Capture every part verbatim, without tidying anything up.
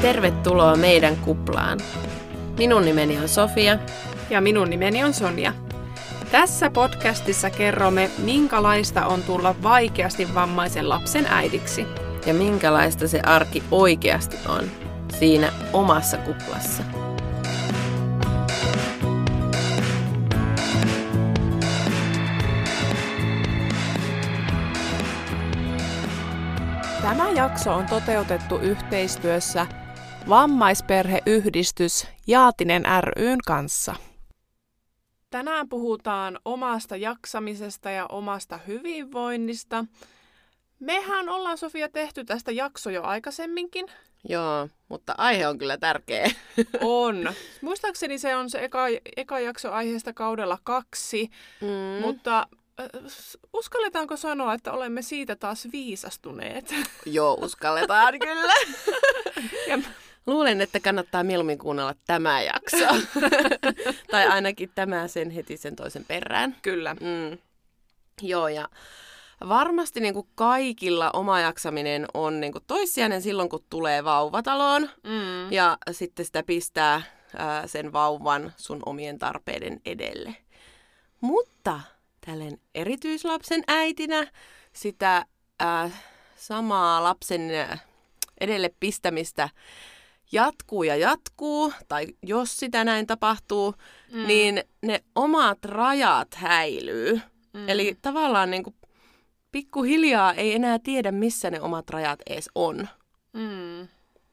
Tervetuloa meidän kuplaan. Minun nimeni on Sofia. Ja minun nimeni on Sonja. Tässä podcastissa kerromme, minkälaista on tulla vaikeasti vammaisen lapsen äidiksi. Ja minkälaista se arki oikeasti on siinä omassa kuplassa. Tämä jakso on toteutettu yhteistyössä Vammaisperheyhdistys Jaatinen ry:n kanssa. Tänään puhutaan omasta jaksamisesta ja omasta hyvinvoinnista. Mehän ollaan, Sofia, tehty tästä jakso jo aikaisemminkin. Joo, mutta aihe on kyllä tärkeä. On. Muistaakseni se on se eka, eka jakso aiheesta kaudella kaksi, mm. mutta äh, uskalletaanko sanoa, että olemme siitä taas viisastuneet? Joo, uskalletaan kyllä. ja... Luulen, että kannattaa mieluummin kuunnella tämä jakso. Tai ainakin tämä sen heti sen toisen perään. Kyllä. Mm. Joo, ja varmasti niin kuin kaikilla oma jaksaminen on niin kuin toissijainen silloin, kun tulee vauvataloon. Mm. Ja sitten sitä pistää ää, sen vauvan sun omien tarpeiden edelle. Mutta tällainen erityislapsen äitinä sitä ää, samaa lapsen edelle pistämistä jatkuu ja jatkuu, tai jos sitä näin tapahtuu, mm. niin ne omat rajat häilyy. Mm. Eli tavallaan niin kuin pikkuhiljaa ei enää tiedä, missä ne omat rajat edes on. Mm.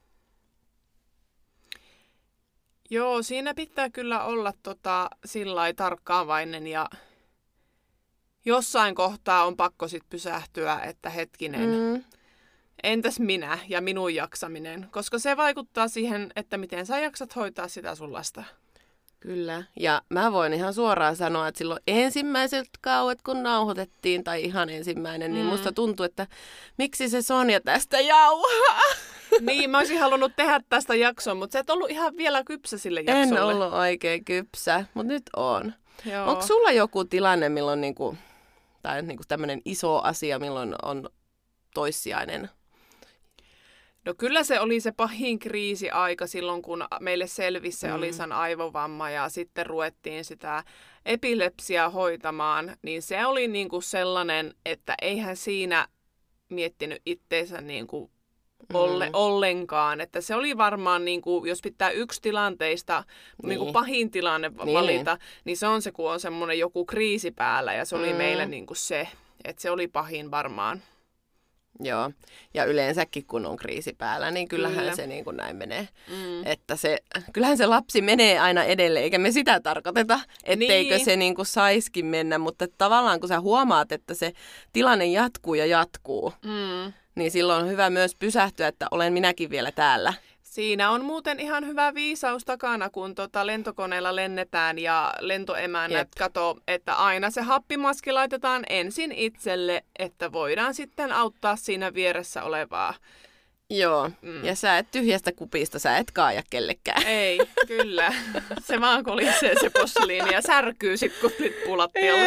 Joo, siinä pitää kyllä olla tota, sillai tarkkaavainen ja jossain kohtaa on pakko sit pysähtyä, että hetkinen, mm. entäs minä ja minun jaksaminen? Koska se vaikuttaa siihen, että miten sä jaksat hoitaa sitä sun lasta. Kyllä. Ja mä voin ihan suoraan sanoa, että silloin ensimmäiset kauet, kun nauhoitettiin, tai ihan ensimmäinen, mm. niin musta tuntui, että miksi se Sonja tästä jauhaa? Niin, mä olisin halunnut tehdä tästä jaksoa, mutta sä et ollut ihan vielä kypsä sille jaksolle. En ollut oikein kypsä, mutta nyt on. Joo. Onko sulla joku tilanne, milloin niinku, tai niinku tämmöinen iso asia, milloin on toissijainen? No kyllä se oli se pahin kriisiaika silloin, kun meille selvisi se mm. Alisan aivovamma ja sitten ruvettiin sitä epilepsiaa hoitamaan. Niin se oli niinku sellainen, että eihän siinä miettinyt itteensä niinku olle, mm. ollenkaan. Että se oli varmaan, niinku, jos pitää yksi tilanteista niin. niinku pahin tilanne niin. valita, niin se on se, kun on semmoinen joku kriisi päällä. Ja se oli mm. meillä niinku se, että se oli pahin varmaan. Joo, ja yleensäkin kun on kriisi päällä, niin kyllähän Kyllä. se niin kuin näin menee. Mm. Että se, kyllähän se lapsi menee aina edelle, eikä me sitä tarkoiteta, etteikö niin. se niin kuin saisikin mennä. Mutta tavallaan kun sä huomaat, että se tilanne jatkuu ja jatkuu, mm. niin silloin on hyvä myös pysähtyä, että olen minäkin vielä täällä. Siinä on muuten ihan hyvä viisaus takana, kun tota lentokoneella lennetään ja lentoemännät katsoo, että aina se happimaski laitetaan ensin itselle, että voidaan sitten auttaa siinä vieressä olevaa. Joo, mm. ja sä et tyhjästä kupista, sä et kaaja kellekään. Ei, kyllä. Se vaan kolisee se posliini ja särkyy sit, kun lippuu lattialla.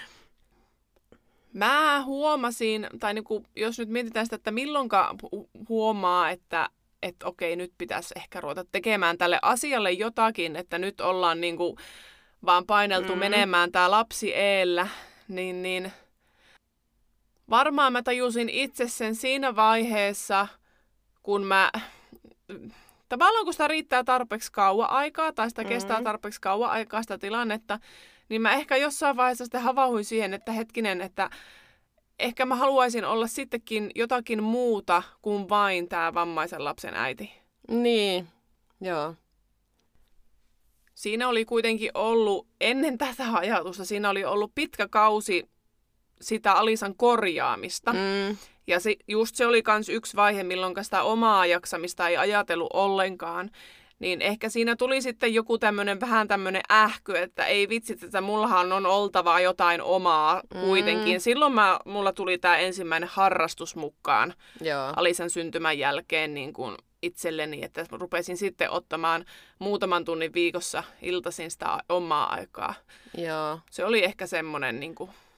Mä huomasin, tai niinku, jos nyt mietitään sitä, että milloinka huomaa, että että okei, nyt pitäisi ehkä ruveta tekemään tälle asialle jotakin, että nyt ollaan niinku vaan paineltu mm. menemään tää lapsi eellä, niin, niin varmaan mä tajusin itse sen siinä vaiheessa, kun mä, tavallaan kun sitä riittää tarpeeksi kauan aikaa, tai sitä mm. kestää tarpeeksi kauan aikaa sitä tilannetta, niin mä ehkä jossain vaiheessa sitten havahduin siihen, että hetkinen, että ehkä mä haluaisin olla sittenkin jotakin muuta kuin vain tämä vammaisen lapsen äiti. Niin, joo. Siinä oli kuitenkin ollut, ennen tätä ajatusta, siinä oli ollut pitkä kausi sitä Alisan korjaamista. Mm. Ja se, just se oli myös yksi vaihe, milloin sitä omaa jaksamista ei ajatellut ollenkaan. Niin ehkä siinä tuli sitten joku tämmöinen vähän tämmöinen ähky, että ei vitsit, että mullahan on oltava jotain omaa kuitenkin. Mm. Silloin mä, mulla tuli tämä ensimmäinen harrastus mukaan Joo. Alisan syntymän jälkeen niin kuin itselleni, että rupesin sitten ottamaan muutaman tunnin viikossa iltaisin sitä omaa aikaa. Joo. Se oli ehkä semmoinen niin kuin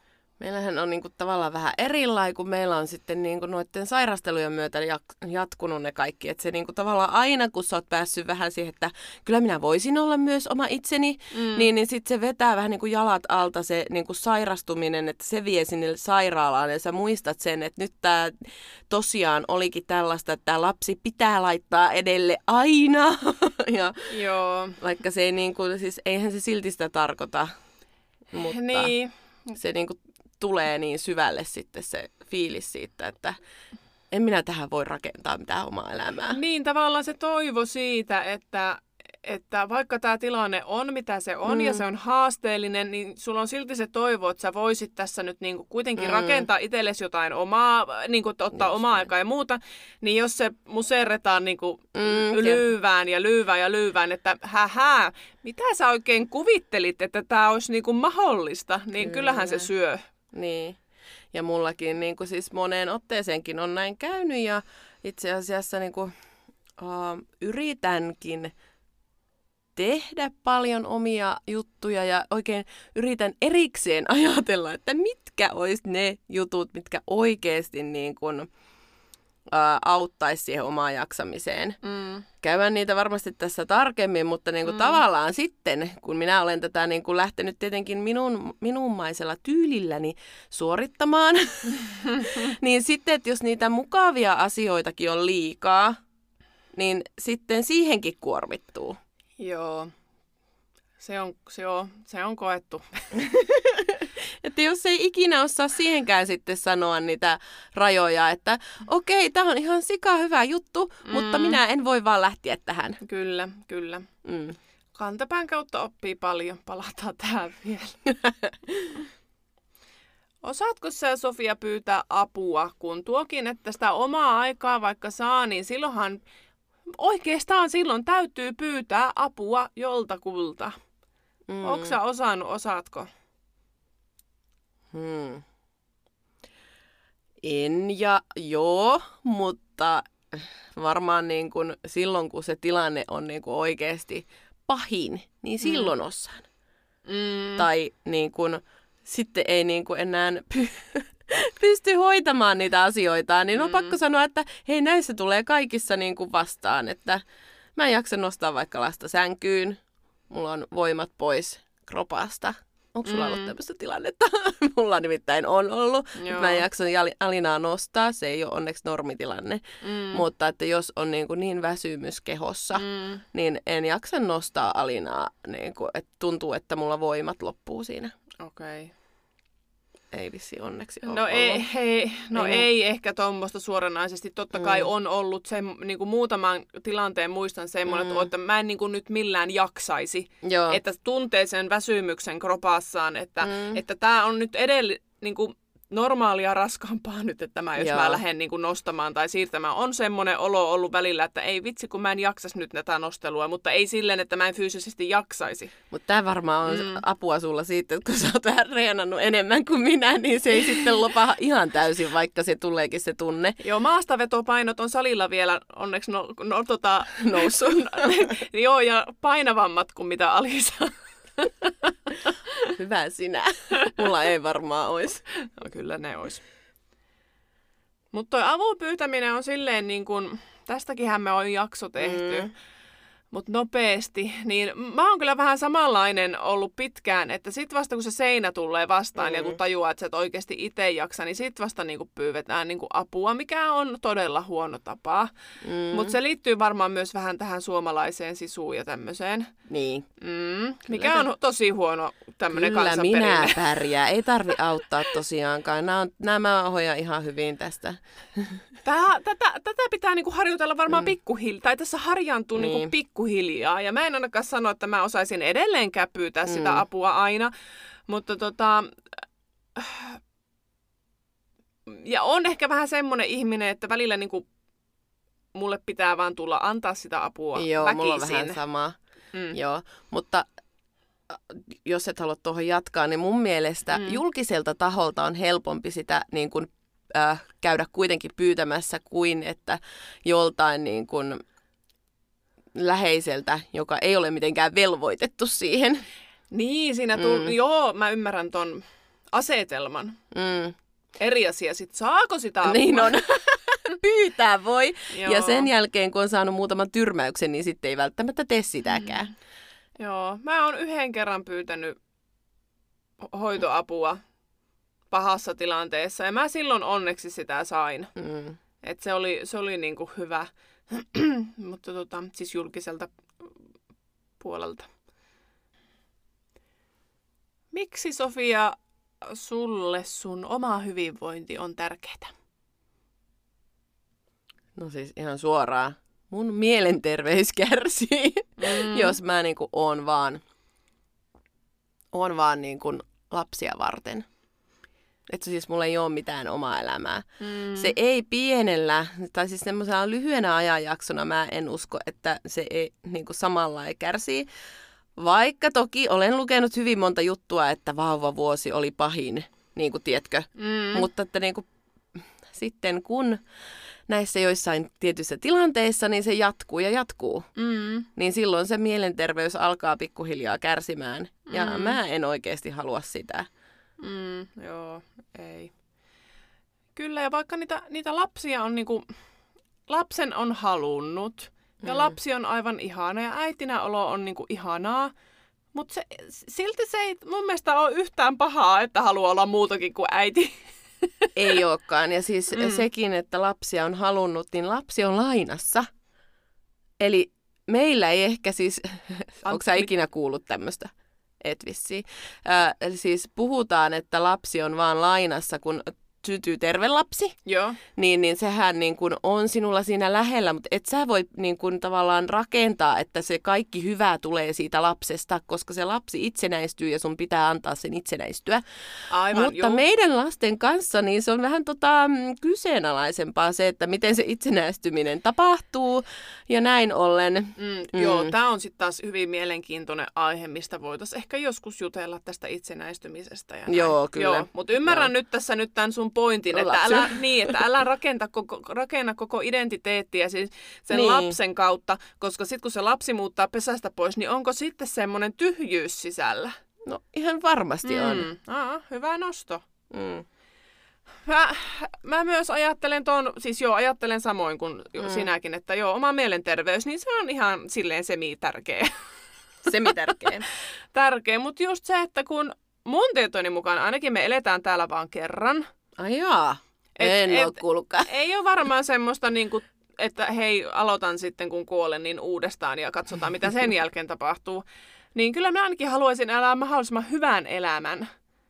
Meillähän on niinku tavallaan vähän erilainen, kun meillä on sitten niinku noiden sairastelujen myötä jatkunut ne kaikki. Että se niinku tavallaan aina, kun sä oot päässyt vähän siihen, että kyllä minä voisin olla myös oma itseni, mm. niin, niin sitten se vetää vähän niinku jalat alta se niinku sairastuminen, että se vie sinne sairaalaan ja sä muistat sen, että nyt tämä tosiaan olikin tällaista, että tämä lapsi pitää laittaa edelle aina. ja Joo. Vaikka se ei niinku, siis eihän se silti sitä tarkoita, mutta niin. se niinku tulee niin syvälle sitten se fiilis siitä, että en minä tähän voi rakentaa mitään omaa elämää. Niin, tavallaan se toivo siitä, että, että vaikka tämä tilanne on mitä se on mm. ja se on haasteellinen, niin sulla on silti se toivo, että sä voisit tässä nyt niinku kuitenkin mm. rakentaa itsellesi jotain omaa, niinku, ottaa Just omaa niin. aikaa ja muuta, niin jos se muserretaan niinku mm, lyyvään ja lyyvään ja lyyvään, että hähää, mitä sä oikein kuvittelit, että tämä olisi niinku mahdollista, niin Kyllä. kyllähän se syö. Niin, ja mullakin niin kuin siis moneen otteeseenkin on näin käynyt ja itse asiassa niin kuin, uh, yritänkin tehdä paljon omia juttuja ja oikein yritän erikseen ajatella, että mitkä olisi ne jutut, mitkä oikeasti niin kuin, uh, auttaisi siihen omaan jaksamiseen. Mm. Käydään niitä varmasti tässä tarkemmin, mutta niin kuin mm. tavallaan sitten, kun minä olen tätä niin kuin lähtenyt tietenkin minun, minunmaisella tyylilläni suorittamaan, niin sitten, että jos niitä mukavia asioitakin on liikaa, niin sitten siihenkin kuormittuu. Joo, se on, se on, se on koettu. Että jos ei ikinä osaa siihenkään sitten sanoa niitä rajoja, että okei, tämä on ihan sika hyvä juttu, mm. mutta minä en voi vaan lähteä tähän. Kyllä, kyllä. Mm. Kantapään kautta oppii paljon. Palataan tähän vielä. Osaatko sä, Sofia, pyytää apua, kun tuokin, että sitä omaa aikaa vaikka saa, niin silloinhan oikeastaan silloin täytyy pyytää apua joltakulta. Mm. Ootko sä osannut, osaatko? Hmm. En ja joo, mutta varmaan niin kun silloin, kun se tilanne on niin kun oikeasti pahin, niin silloin mm. osaan. Mm. Tai niin kun, sitten ei niin kun enää py- pysty hoitamaan niitä asioita, niin on mm. pakko sanoa, että hei, näissä tulee kaikissa niin kun vastaan, että mä en jaksa nostaa vaikka lasta sänkyyn, mulla on voimat pois kropasta. Onko sulla mm. ollut tämmöistä tilannetta? Mulla nimittäin on ollut. Mä en jaksa Alinaa nostaa. Se ei ole onneksi normitilanne. Mm. Mutta että jos on niin, kuin niin väsymys kehossa, mm. niin en jaksa nostaa Alinaa. Niin kuin, että tuntuu, että mulla voimat loppuu siinä. Okei. Okay. Ei vissi onneksi ole No, ollut. ei, ei, no ei, ei ehkä tuommoista suoranaisesti. Totta kai mm. on ollut se, niin kuin muutaman tilanteen muistan semmoinen, mm. että mä en niin kuin nyt millään jaksaisi. Joo. Että tuntee sen väsymyksen kropassaan, että mm. että tää on nyt edelleen niin kuin normaalia raskaampaa nyt, että mä, jos Joo. mä lähden niin kuin nostamaan tai siirtämään. On semmoinen olo ollut välillä, että ei vitsi, kun mä en jaksas nyt tätä nostelua, mutta ei silleen, että mä en fyysisesti jaksaisi. Mutta tämä varmaan on mm. apua sulla siitä, että kun sä oot vähän reenannut enemmän kuin minä, niin se ei sitten lopa ihan täysin, vaikka se tuleekin se tunne. Joo, maastavetopainot on salilla vielä onneksi no, no, tota, noussut. Joo, ja painavammat kuin mitä Alisa. Hyvä sinä. Mulla ei varmaan olisi. No kyllä ne olisi. Mutta toi avun pyytäminen on silleen niin kuin, tästäkinhän me on jakso tehty. Mm. Mutta nopeasti, niin mä oon kyllä vähän samanlainen ollut pitkään, että sit vasta kun se seinä tulee vastaan mm. ja kun tajuaa, että sä et oikeasti itse jaksa, niin sit vasta niinku pyydetään niinku apua, mikä on todella huono tapa. Mm. Mutta se liittyy varmaan myös vähän tähän suomalaiseen sisuun ja tämmöiseen. Niin. Mm. Mikä on tosi huono tämmöinen kansanperinne. Kyllä minä pärjää, ei tarvi auttaa tosiaankaan. Nämä, on, nämä hoidan ihan hyvin tästä. Tää, tätä, tätä pitää niinku harjoitella varmaan mm. pikkuhiljaa, tai tässä harjaantuu niin. niinku pikkuhiljaa. Ja mä en ainakaan sano, että mä osaisin edelleenkään pyytää mm. sitä apua aina, mutta tota... Ja on ehkä vähän semmoinen ihminen, että välillä niinku mulle pitää vaan tulla antaa sitä apua Joo, väkisin. mulla on vähän sama. Mm. Joo, mutta jos et halua tuohon jatkaa, niin mun mielestä mm. julkiselta taholta on helpompi sitä niin kuin Äh, käydä kuitenkin pyytämässä kuin että joltain niin kuin läheiseltä, joka ei ole mitenkään velvoitettu siihen. Niin, siinä tull... mm. joo, mä ymmärrän ton asetelman. Mm. Eri asia sitten, saako sitä apua? Niin on. Pyytää voi. Joo. Ja sen jälkeen, kun on saanut muutaman tyrmäyksen, niin sitten ei välttämättä tee sitäkään. Mm. Joo, mä oon yhden kerran pyytänyt hoitoapua pahassa tilanteessa ja mä silloin onneksi sitä sain. Mm. Et se oli, se oli niinku hyvä, mutta tota, siis julkiselta puolelta. Miksi, Sofia, sulle sun oma hyvinvointi on tärkeää? No siis ihan suoraan. Mun mielenterveys kärsii, mm. jos mä niinku oon vaan, oon vaan niinku lapsia varten. Että siis mulla ei ole mitään omaa elämää. Mm. Se ei pienellä, tai siis semmoisena lyhyenä ajanjaksona mä en usko, että se ei niinku samalla ei kärsii. Vaikka toki olen lukenut hyvin monta juttua, että vauvavuosi oli pahin, niin kuin tiedätkö. Mm. Mutta että niin kuin, sitten kun näissä joissain tietyissä tilanteissa, niin se jatkuu ja jatkuu. Mm. Niin silloin se mielenterveys alkaa pikkuhiljaa kärsimään. Ja mm. mä en oikeasti halua sitä. Mm, joo, ei. Kyllä, ja vaikka niitä, niitä lapsia on niinku, lapsen on halunnut, ja mm. lapsi on aivan ihana, ja äitinä olo on niinku ihanaa, mutta se, silti se ei mun mielestä ole yhtään pahaa, että haluaa olla muutakin kuin äiti. Ei olekaan, ja siis mm. sekin, että lapsia on halunnut, niin lapsi on lainassa. Eli meillä ei ehkä siis, onko sä ikinä kuullut tämmöistä? Et vissiin. Äh, eli siis puhutaan, että lapsi on vaan lainassa, kun syntyy terve lapsi. Joo. Niin, niin sehän niin kun on sinulla siinä lähellä, mutta et sä voi niin kun tavallaan rakentaa, että se kaikki hyvää tulee siitä lapsesta, koska se lapsi itsenäistyy ja sun pitää antaa sen itsenäistyä. Aivan, mutta joo. meidän lasten kanssa niin se on vähän tota, kyseenalaisempaa se, että miten se itsenäistyminen tapahtuu ja näin ollen. Mm, mm. Joo, tämä on sitten taas hyvin mielenkiintoinen aihe, mistä voitaisiin ehkä joskus jutella tästä itsenäistymisestä. Ja joo, kyllä. Joo, mutta ymmärrän joo. nyt tässä nyt tämän sun pointin, että älä, niin, että älä rakenta koko, rakenna koko identiteettiä siis sen niin. lapsen kautta, koska sitten kun se lapsi muuttaa pesästä pois, niin onko sitten semmoinen tyhjyys sisällä? No ihan varmasti mm. on. Aa, hyvä nosto. Mm. Mä, mä myös ajattelen ton, siis joo, ajattelen samoin kuin mm. sinäkin, että joo, oma mielenterveys, niin se on ihan silleen semi-tärkeä. Semi-tärkeä. Tärkeä, mutta just se, että kun mun tietoni mukaan ainakin me eletään täällä vaan kerran. Ai jaa, et, en et, ole kuullutkaan. Ei ole varmaan semmoista, niin kuin, että hei, aloitan sitten kun kuolen niin uudestaan ja katsotaan mitä sen jälkeen tapahtuu. Niin kyllä mä ainakin haluaisin elää mahdollisimman hyvän elämän.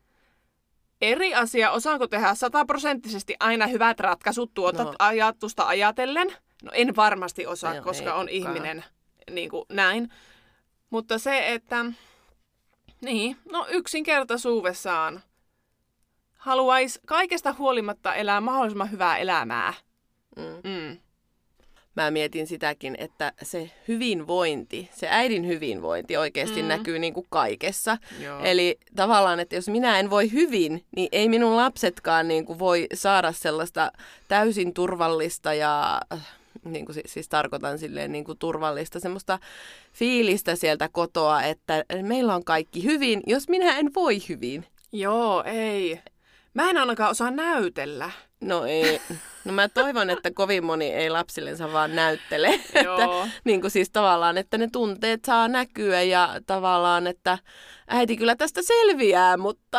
Eri asia, osaanko tehdä sataprosenttisesti aina hyvät ratkaisut tuota no. ajatusta ajatellen? No en varmasti osaa, no, koska on kukaan. Ihminen niin kuin näin. Mutta se, että niin, no yksinkertaisuudessaan haluaisi kaikesta huolimatta elää mahdollisimman hyvää elämää. Mm. Mm. Mä mietin sitäkin, että se hyvinvointi, se äidin hyvinvointi oikeasti mm. näkyy niin kuin kaikessa. Joo. Eli tavallaan, että jos minä en voi hyvin, niin ei minun lapsetkaan niin kuin voi saada sellaista täysin turvallista ja niin kuin siis, siis tarkoitan silleen niin kuin turvallista semmoista fiilistä sieltä kotoa, että meillä on kaikki hyvin, jos minä en voi hyvin. Joo, ei. Mä en ainakaan osaa näytellä. No ei. No mä toivon, että kovin moni ei lapsillensa vaan näyttele. Että, niin kuin siis tavallaan, että ne tunteet saa näkyä ja tavallaan, että äiti kyllä tästä selviää, mutta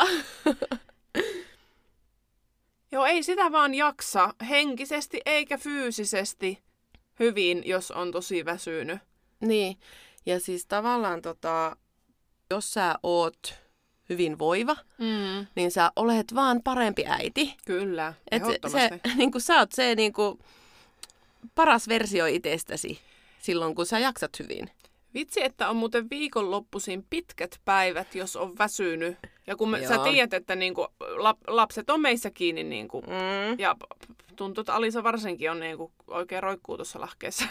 joo, ei sitä vaan jaksa henkisesti eikä fyysisesti hyvin, jos on tosi väsynyt. Niin, ja siis tavallaan tota, jos sä oot hyvinvoiva, mm. niin sä olet vaan parempi äiti. Kyllä, et ehdottomasti. Se, niin kuin sä oot se niin kuin paras versio itsestäsi silloin, kun sä jaksat hyvin. Vitsi, että on muuten viikonloppuisin pitkät päivät, jos on väsynyt. Ja kun me, sä tiedät, että niinku, lap, lapset on meissä kiinni, niinku, mm. ja tuntuu, että Alisa varsinkin on niinku, oikein roikkuu tuossa lahkeessa,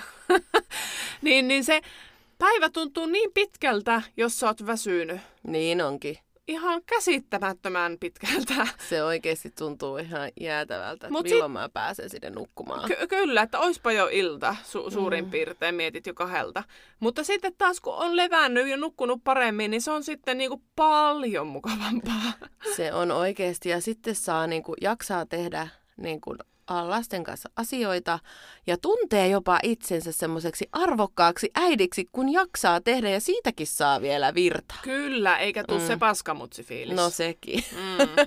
niin, niin se päivä tuntuu niin pitkältä, jos sä oot väsynyt. Niin onkin. ihan käsittämättömän pitkältä. Se oikeasti tuntuu ihan jäätävältä, että Mut milloin sit... mä pääsen sinne nukkumaan. Ky- kyllä, että oispa jo ilta su- suurin mm. piirtein, mietit jo kahdelta. Mutta sitten taas kun on levännyt ja nukkunut paremmin, niin se on sitten niinku paljon mukavampaa. Se on oikeasti ja sitten saa niinku, jaksaa tehdä niinku, lasten kanssa asioita ja tuntee jopa itsensä semmoiseksi arvokkaaksi äidiksi, kun jaksaa tehdä ja siitäkin saa vielä virtaa. Kyllä, eikä tuu mm. se paskamutsifiilis. No sekin. Mm.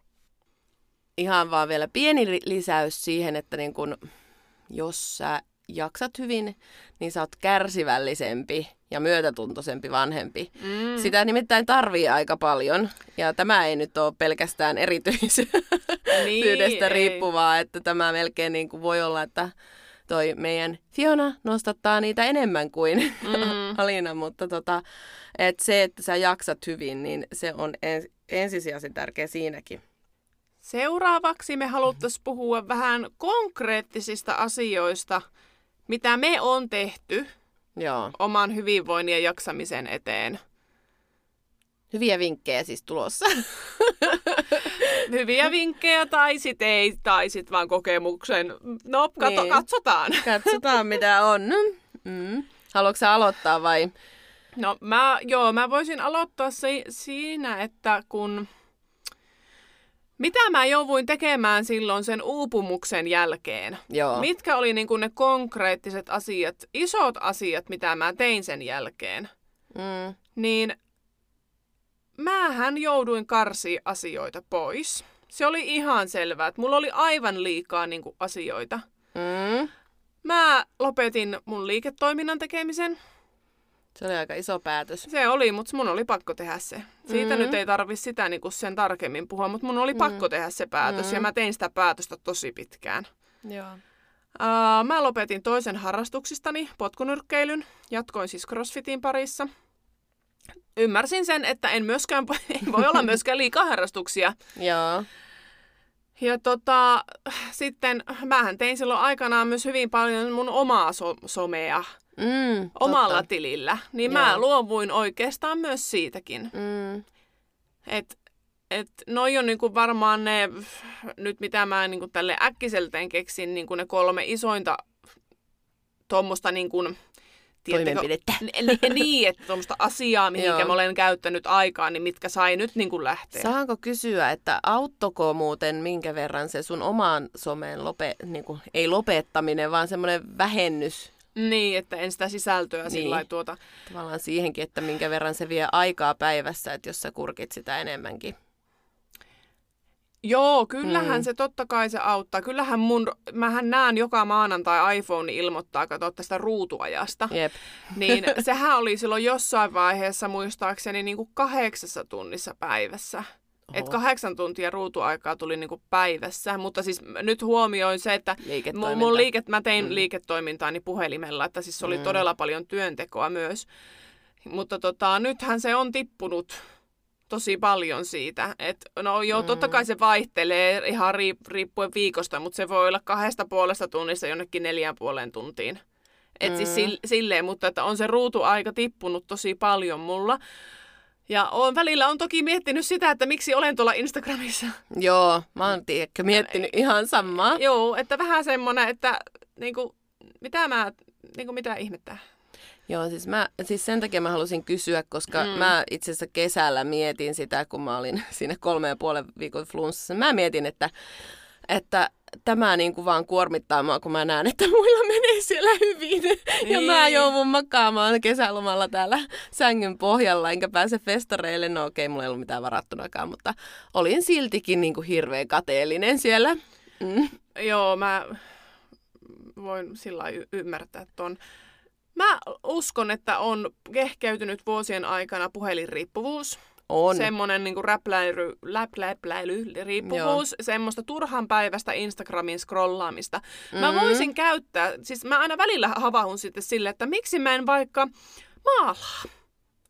Ihan vaan vielä pieni lisäys siihen, että niin kun, jos sä jaksat hyvin, niin sä oot kärsivällisempi ja myötätuntoisempi vanhempi. Mm. Sitä nimittäin tarvii aika paljon. Ja tämä ei nyt ole pelkästään erityisyydestä niin, riippuvaa, että tämä melkein niin kuin voi olla, että toi meidän Fiona nostattaa niitä enemmän kuin mm. Alina, mutta tota, et se, että sä jaksat hyvin, niin se on ens, ensisijaisen tärkeä siinäkin. Seuraavaksi me haluttaisiin puhua vähän konkreettisista asioista, mitä me on tehty Joo. oman hyvinvoinnin ja jaksamisen eteen. Hyviä vinkkejä siis tulossa. Hyviä vinkkejä tai sit ei, tai sit vaan kokemuksen. No, kato, niin. katsotaan. Katsotaan mitä on. Mm. Haluatko sä aloittaa vai? No mä, joo, mä voisin aloittaa si- siinä, että kun... Mitä mä jouduin tekemään silloin sen uupumuksen jälkeen? Joo. Mitkä oli niin kuin ne konkreettiset asiat, isot asiat, mitä mä tein sen jälkeen? Mm. Niin mähän jouduin karsia asioita pois. Se oli ihan selvää, että mulla oli aivan liikaa niin kuin asioita. Mm. Mä lopetin mun liiketoiminnan tekemisen. Se oli aika iso päätös. Se oli, mutta mun oli pakko tehdä se. Siitä mm. nyt ei tarvi sitä niin kuin sen tarkemmin puhua, mutta mun oli mm. pakko tehdä se päätös mm. ja mä tein sitä päätöstä tosi pitkään. Joo. Uh, mä lopetin toisen harrastuksistani, potkunyrkkeilyn. Jatkoin siis CrossFitin parissa. Ymmärsin sen, että en myöskään, ei voi olla myöskään liikaa harrastuksia. Joo. Ja tota, sitten mähän tein silloin aikanaan myös hyvin paljon mun omaa so- somea. Mm, omalla totta. tilillä, niin Joo. mä luovuin oikeastaan myös siitäkin. Mm. Et, et noi on niinku varmaan ne, nyt mitä mä niinku tälle äkkiselteen keksin, niinku ne kolme isointa tuommoista niinku, toimenpidettä. N- niin, että tuommoista asiaa, mihinkä mä olen käyttänyt aikaa, niin mitkä sai nyt niinku lähteä. Saanko kysyä, että auttoko muuten minkä verran se sun omaan someen lope, niinku, ei lopettaminen, vaan semmoinen vähennys? Niin, että en sitä sisältöä niin. sillä tuota. Tavallaan siihenkin, että minkä verran se vie aikaa päivässä, että jos sä kurkit sitä enemmänkin. Joo, kyllähän mm. se totta kai se auttaa. Kyllähän mun, mähän näen joka maanantai iPhone ilmoittaa, katsoa tästä ruutuajasta. Jep. Niin sehän oli silloin jossain vaiheessa muistaakseni niin kuin kahdeksassa tunnissa päivässä. Että kahdeksan tuntia ruutuaikaa tuli niinku päivässä, mutta siis nyt huomioin se, että mun liiket, mä tein mm. liiketoimintaani puhelimella, että siis oli mm. todella paljon työntekoa myös. Mutta tota, nythän se on tippunut tosi paljon siitä. Et, no joo, mm. totta kai se vaihtelee ihan riippuen viikosta, mutta se voi olla kahdesta puolesta tunnista jonnekin neljään puoleen tuntiin. Et mm. siis sille, silleen, mutta että on se ruutuaika tippunut tosi paljon mulla. Ja olen välillä on toki miettinyt sitä, että miksi olen tuolla Instagramissa. Joo, mä oon tiedäkö miettinyt ihan samaa. Joo, että vähän semmoinen, että niinku, mitä mä, niinku, mitä ihmettää. Joo, siis, mä, siis sen takia mä halusin kysyä, koska mm. mä itse asiassa kesällä mietin sitä, kun mä olin siinä kolme ja puolen viikon flunssassa. Mä mietin, että, että tämä niin kuin vaan kuormittaa mua, kun mä näen, että muilla menee siellä hyvin. Niin. Ja mä joudun makaamaan kesälomalla täällä sängyn pohjalla, enkä pääse festareille. No okei, mulla ei ollut mitään varattunakaan, mutta olin siltikin niin kuin hirveän kateellinen siellä. Mm. Joo, mä voin sillä lailla y- ymmärtää ton. Mä uskon, että on kehkeytynyt vuosien aikana puhelinriippuvuus. On. Semmoinen niinku räpläily, läpläpläily, riippuvuus, Joo. semmoista turhan päivästä Instagramin scrollaamista. Mm-hmm. Mä voisin käyttää, siis mä aina välillä havahun sitten sille, että miksi mä en vaikka maalaa.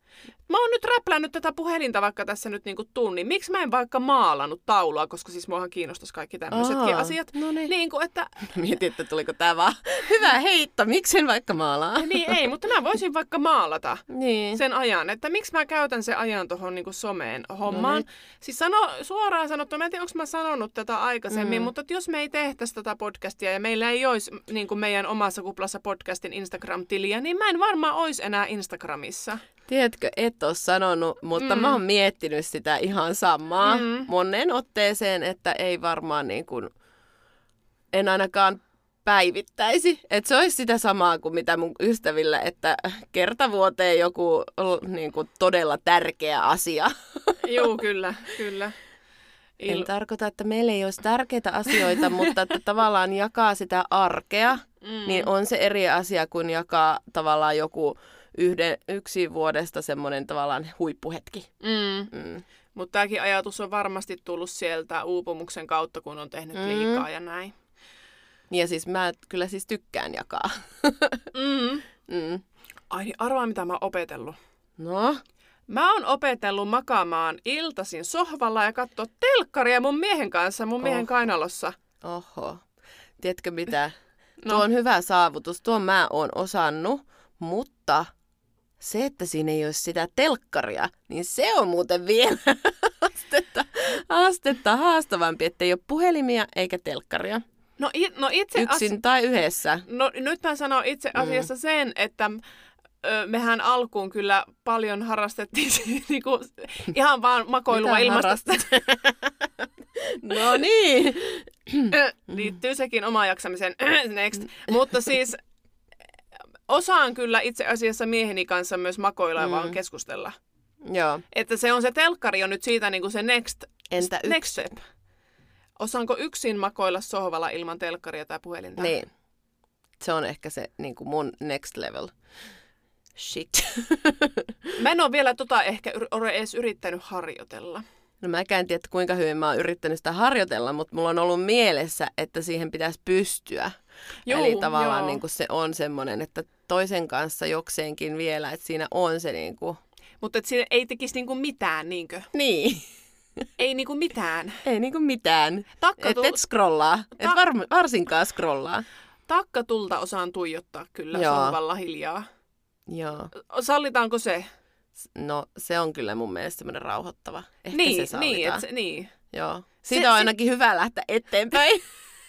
mä oon nyt räplännyt tätä puhelinta vaikka tässä nyt niinku tunnin. Miksi mä en vaikka maalannut taulua, koska siis muahan kiinnostaisi kaikki tämmöisetkin Aa, asiat. no niin. Niin kuin, että... Mietin, että tuliko tää vaan hyvä heitto, miksen vaikka maalaa. Niin ei, mutta mä voisin vaikka maalata Niin. sen ajan, että miksi mä käytän sen ajan tuohon niinku someen hommaan. No siis sano, suoraan sanottuna, mä en tiedä, onko mä sanonut tätä aikaisemmin, Mm. mutta että jos me ei tehtäisi tätä podcastia ja meillä ei olisi niin kuin meidän omassa kuplassa podcastin Instagram-tiliä, niin mä en varmaan olisi enää Instagramissa. Tiedätkö, et ole sanonut, mutta mm. mä oon miettinyt sitä ihan samaa Mm. monen otteeseen, että ei varmaan niin kuin, en ainakaan päivittäisi. Että se olisi sitä samaa kuin mitä mun ystävillä, että kerta vuoteen joku niin kuin todella tärkeä asia. Joo, kyllä, kyllä. Il... En tarkoita, että meillä ei olisi tärkeitä asioita, mutta että tavallaan jakaa sitä arkea, mm. niin on se eri asia kuin jakaa tavallaan joku yhden, yksi vuodesta semmoinen tavallaan huippuhetki. Mm. Mm. Mutta tämäkin ajatus on varmasti tullut sieltä uupumuksen kautta, kun on tehnyt Mm. liikaa ja näin. Ja siis mä kyllä siis tykkään jakaa. Mm. mm. Ai niin, arvaa mitä mä oon opetellut. No? Mä oon opetellut makaamaan iltaisin sohvalla ja katsoa telkkaria mun miehen kanssa, mun miehen Oh. kainalossa. Oho. Tiedätkö mitä? No. Tuo on hyvä saavutus. Tuon mä oon osannut, mutta se, että siinä ei olisi sitä telkkaria, niin se on muuten vielä astetta, astetta haastavampi, että ei ole puhelimia eikä telkkaria. No, i- no itse Yksin asi- tai yhdessä. No nyt mä sanon itse asiassa mm. sen, että ö, mehän alkuun kyllä paljon harrastettiin niinku, ihan vaan makoilua Mitä ilmasta. harrastat? No niin. Liittyy sekin omaan jaksamiseen. Next. Mutta siis osaan kyllä itse asiassa mieheni kanssa myös makoilla ja Mm. vaan keskustella. Joo. Että se on se telkkari on nyt siitä niinku se next, Entä next yksin? step. Osaanko yksin makoilla sohvalla ilman telkkaria tai puhelinta? Niin. Se on ehkä se niin kuin mun next level shit. Mä en ole vielä tota ehkä yr- ole edes yrittänyt harjoitella. No mä en tiedä, kuinka hyvin mä oon yrittänyt sitä harjoitella, mutta mulla on ollut mielessä, että siihen pitäisi pystyä. Juu, Eli tavallaan joo. niin kuin se on semmoinen, että toisen kanssa jokseenkin vielä, että siinä on se niin kuin... Mutta siinä ei tekisi niinku mitään, niinkö? Niin. Ei niinku mitään. Ei niinku mitään. Takka Et, tul- et scrollaa. Et Ta- var, varsinkaan scrollaa. Takkatulta osaan tuijottaa kyllä Joo. sohvalla hiljaa. Joo. Sallitaanko se? No se on kyllä mun mielestä semmoinen rauhoittava. Ehkä niin, se niin, sallitaan. et se, niin. Joo. Se- Siitä on se- ainakin hyvä lähteä eteenpäin.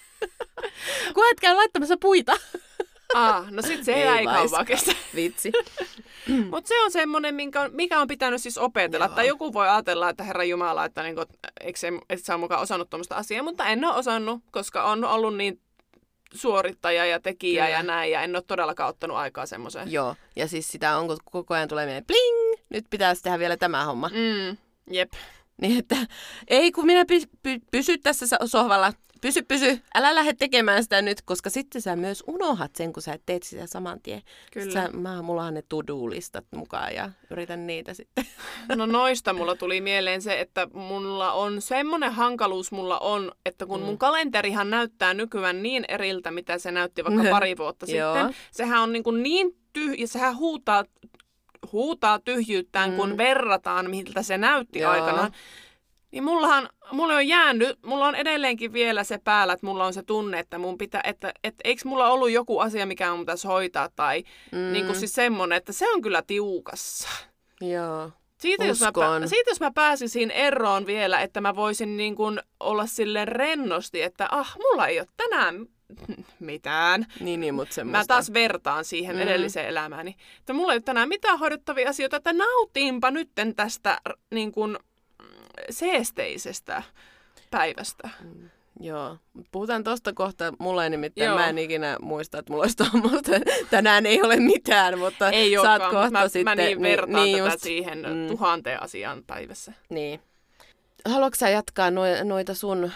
Kun et käy laittamassa puita. Ah, no sit se ei, ei kauan kestä. Vitsi. Mutta se on semmoinen, minkä on, mikä on pitänyt siis opetella. Joo. Tai joku voi ajatella, että Herra Jumala, että niinku, eikö se, et sä ole mukaan osannut tuommoista asiaa, mutta en ole osannut, koska on ollut niin suorittaja ja tekijä Kyllä. ja näin, ja en ole todellakaan ottanut aikaa semmoiseen. Joo. Ja siis sitä on, kun koko ajan tulee mieleen, bling, nyt pitäisi tehdä vielä tämä homma. Mm, jep. Niin että, ei kun minä py, py, pysy tässä so- sohvalla. Pysy, pysy. Älä lähde tekemään sitä nyt, koska sitten sä myös unohat sen, kun sä et teet sitä saman tien. Kyllä. Sä, mä, mulla on ne to-do-listat mukaan ja yritän niitä sitten. No noista mulla tuli mieleen se, että mulla on semmoinen hankaluus mulla on, että kun Mm. mun kalenterihan näyttää nykyään niin eriltä, mitä se näytti vaikka pari vuotta Joo. sitten. Sehän on niin, kuin niin tyhjä, sehän huutaa, huutaa tyhjyyttään, Mm. kun verrataan, miltä se näytti Joo. aikanaan. Niin mullahan, mulla on jäänyt, mulla on edelleenkin vielä se päällä, että mulla on se tunne, että mun pitää, että, että eikö mulla ollut joku asia, mikä mun pitäisi hoitaa tai Mm. niin kuin siis semmoinen, että se on kyllä tiukassa. Joo. Siitä jos, mä, Uskon. pä- siitä jos mä pääsisin eroon vielä, että mä voisin niin kuin olla silleen rennosti, että ah, mulla ei ole tänään mitään. Niin, niin, mutta semmoista. Mä taas vertaan siihen Mm. edelliseen elämääni. Että mulla ei ole tänään mitään hoidettavia asioita, että nautiinpa nytten tästä niin kuin seesteisestä päivästä. Mm. Joo. Puhutaan tosta kohta. Mulla ei nimittäin, Joo. mä en ikinä muista, että mulla olisi tuommoista. Tänään ei ole mitään, mutta Ei saat olekaan, kohta mä, sitten. mä niin vertaan niin tätä just. siihen Mm. tuhanteen asiaan päivässä. Niin. Haluatko sä jatkaa no, noita sun...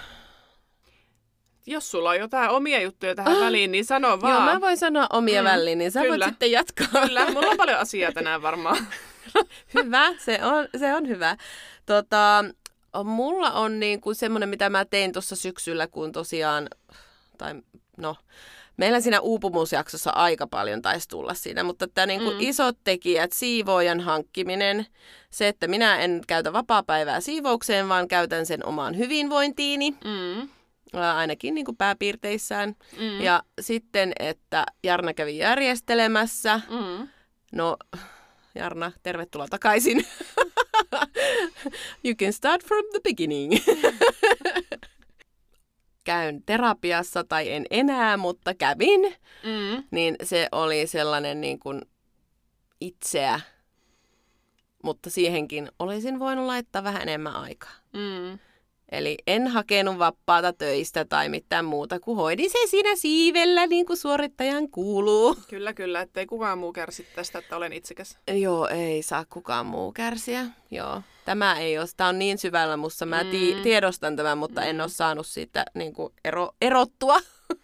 Jos sulla on jotain omia juttuja tähän väliin, niin sano vaan. Joo, mä voin sanoa omia Mm, mm, väliin, niin sä kyllä. voit sitten jatkaa. Kyllä, mulla on paljon asiaa tänään varmaan. Hyvä, se on, se on hyvä. Tota, mulla on niin kuin semmoinen, mitä mä tein tuossa syksyllä, kun tosiaan tai no, meillä siinä uupumusjaksossa aika paljon taisi tulla siinä, mutta tämä niin kuin mm. isot tekijät, siivoojan hankkiminen, se, että minä en käytä vapaapäivää siivoukseen, vaan käytän sen omaan hyvinvointiini, mm. ainakin niin kuin pääpiirteissään. Mm. Ja sitten, että Jarna kävi järjestelemässä. Mm. No, Jarna, tervetuloa takaisin. You can start from the beginning. Käyn terapiassa tai en enää, mutta kävin. Mm. Niin se oli sellainen niin kuin itseä. Mutta siihenkin olisin voinut laittaa vähän enemmän aikaa. Mm. Eli en hakenut vapaata töistä tai mitään muuta, kun hoidin se siinä siivellä, niin kuin suorittajan kuuluu. Kyllä, kyllä, ettei kukaan muu kärsi tästä, että olen itsekäs. Joo, ei saa kukaan muu kärsiä. Joo. Tämä ei ole, tämä on niin syvällä musta. Mä ti- mm. tiedostan tämän, mutta mm. en ole saanut siitä niin kuin ero- erottua.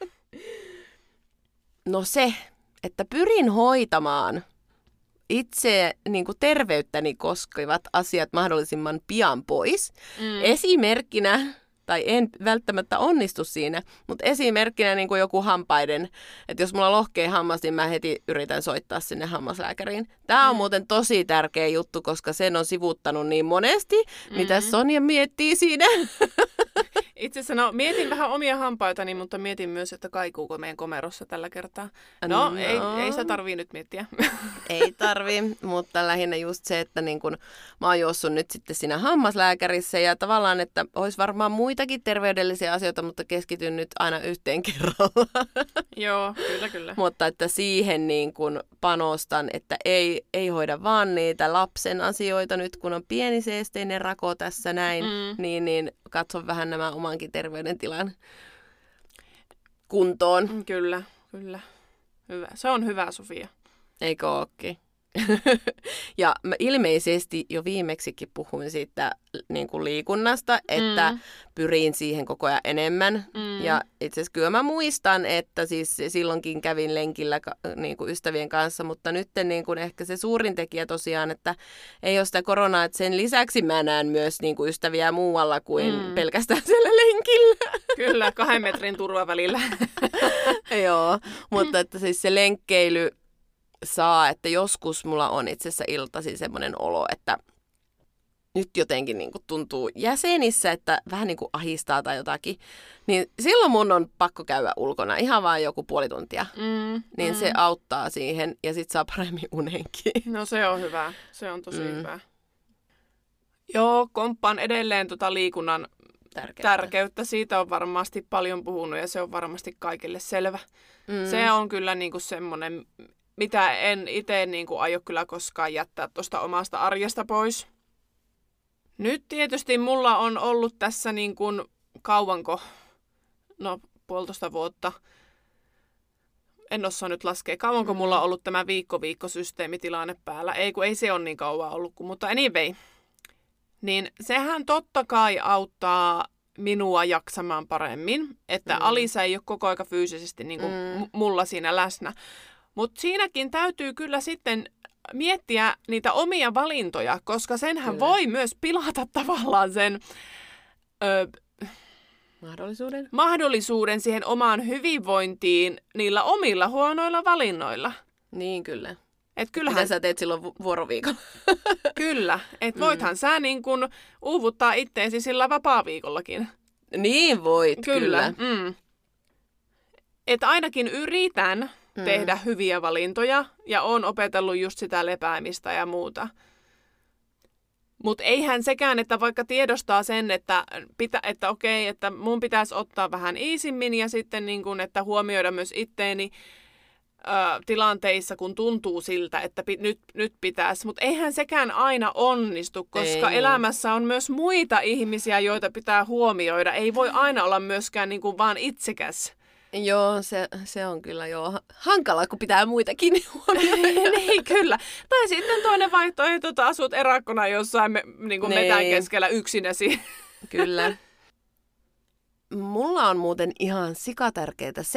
No se, että pyrin hoitamaan itse niin kuin terveyttäni koskevat asiat mahdollisimman pian pois. Mm. Esimerkkinä, tai en välttämättä onnistu siinä, mutta esimerkkinä niin kuin joku hampaiden, että jos mulla lohkee hammas, niin mä heti yritän soittaa sinne hammaslääkäriin. Tämä on mm. muuten tosi tärkeä juttu, koska sen on sivuttanut niin monesti. Mm-hmm. Mitä Sonja miettii siinä? Itse asiassa no, mietin vähän omia hampaitani, mutta mietin myös, että kaikuuko meidän komerossa tällä kertaa. No, no. Ei, ei sitä tarvii nyt miettiä. Ei tarvii, mutta lähinnä just se, että niin kun mä oon juossut nyt sitten siinä hammaslääkärissä ja tavallaan, että olisi varmaan muitakin terveydellisiä asioita, mutta keskityn nyt aina yhteen kerralla. Joo, kyllä, kyllä. Mutta että siihen niin kun panostan, että ei, ei hoida vaan niitä lapsen asioita nyt, kun on pieniseesteinen rako tässä näin, mm. niin, niin katso vähän nämä omankin terveydentilan kuntoon. Kyllä, kyllä. Hyvä. Se on hyvä, Sofia. Eikö ookin? Ja mä ilmeisesti jo viimeksikin puhuin siitä niin kuin liikunnasta, että mm. pyrin siihen koko ajan enemmän. Mm. Ja itse asiassa kyllä mä muistan, että siis silloinkin kävin lenkillä niin kuin ystävien kanssa, mutta nyt niin kuin ehkä se suurin tekijä tosiaan, että ei ole sitä koronaa, että sen lisäksi mä näen myös niin kuin ystäviä muualla kuin mm. pelkästään siellä lenkillä. Kyllä, kahden metrin turvavälillä. Joo, mutta että siis se lenkkeily saa, että joskus mulla on itse asiassa iltaisin semmoinen olo, että nyt jotenkin niin kuin tuntuu jäsenissä, että vähän niin kuin ahistaa tai jotakin, niin silloin mun on pakko käydä ulkona ihan vaan joku puoli tuntia. Mm, niin mm. se auttaa siihen ja sit saa paremmin unenkin. No se on hyvä, se on tosi mm. hyvä. Joo, komppaan edelleen tota liikunnan tärkeyttä. tärkeyttä. Siitä on varmasti paljon puhunut ja se on varmasti kaikille selvä. Mm. Se on kyllä niin kuin semmoinen, mitä en itse niin kuin aio kyllä koskaan jättää tuosta omasta arjesta pois. Nyt tietysti mulla on ollut tässä niin kuin kauanko, no puolitoista vuotta, en osaa nyt laskea, kauanko mm. mulla on ollut tämä viikko-viikko-systeemitilanne päällä. Ei kun ei se ole niin kauan ollut, mutta anyway. Niin sehän totta kai auttaa minua jaksamaan paremmin, että mm. Alisa ei ole koko aika fyysisesti niin kuin mm. mulla siinä läsnä. Mutta siinäkin täytyy kyllä sitten miettiä niitä omia valintoja, koska senhän kyllä. voi myös pilata tavallaan sen ö, mahdollisuuden. mahdollisuuden siihen omaan hyvinvointiin niillä omilla huonoilla valinnoilla. Niin kyllä. Et kyllähän... Mitä sä teet silloin vu- vuoroviikolla? Kyllä. Että voithan mm. sä niin kun uuvuttaa itteesi sillä vapaa-viikollakin. Niin voit, kyllä. kyllä. Mm. Että ainakin yritän mm. tehdä hyviä valintoja ja oon opetellut just sitä lepäämistä ja muuta. Mutta eihän sekään, että vaikka tiedostaa sen, että, pitä, että okei, että mun pitäisi ottaa vähän iisimmin ja sitten niin kun, että huomioida myös itteeni ö, tilanteissa, kun tuntuu siltä, että pi, nyt, nyt pitäisi. Mutta eihän sekään aina onnistu, koska Ei. elämässä on myös muita ihmisiä, joita pitää huomioida. Ei voi aina olla myöskään niin kuin vaan itsekäs. Joo, se, se on kyllä joo hankala, kun pitää muitakin huomioida. Niin, kyllä. Tai sitten toinen vaihtoehto, että asut erakkona jossain me, niin kuin metän keskellä yksinäsi. Kyllä. Mulla on muuten ihan sikatärkeää se,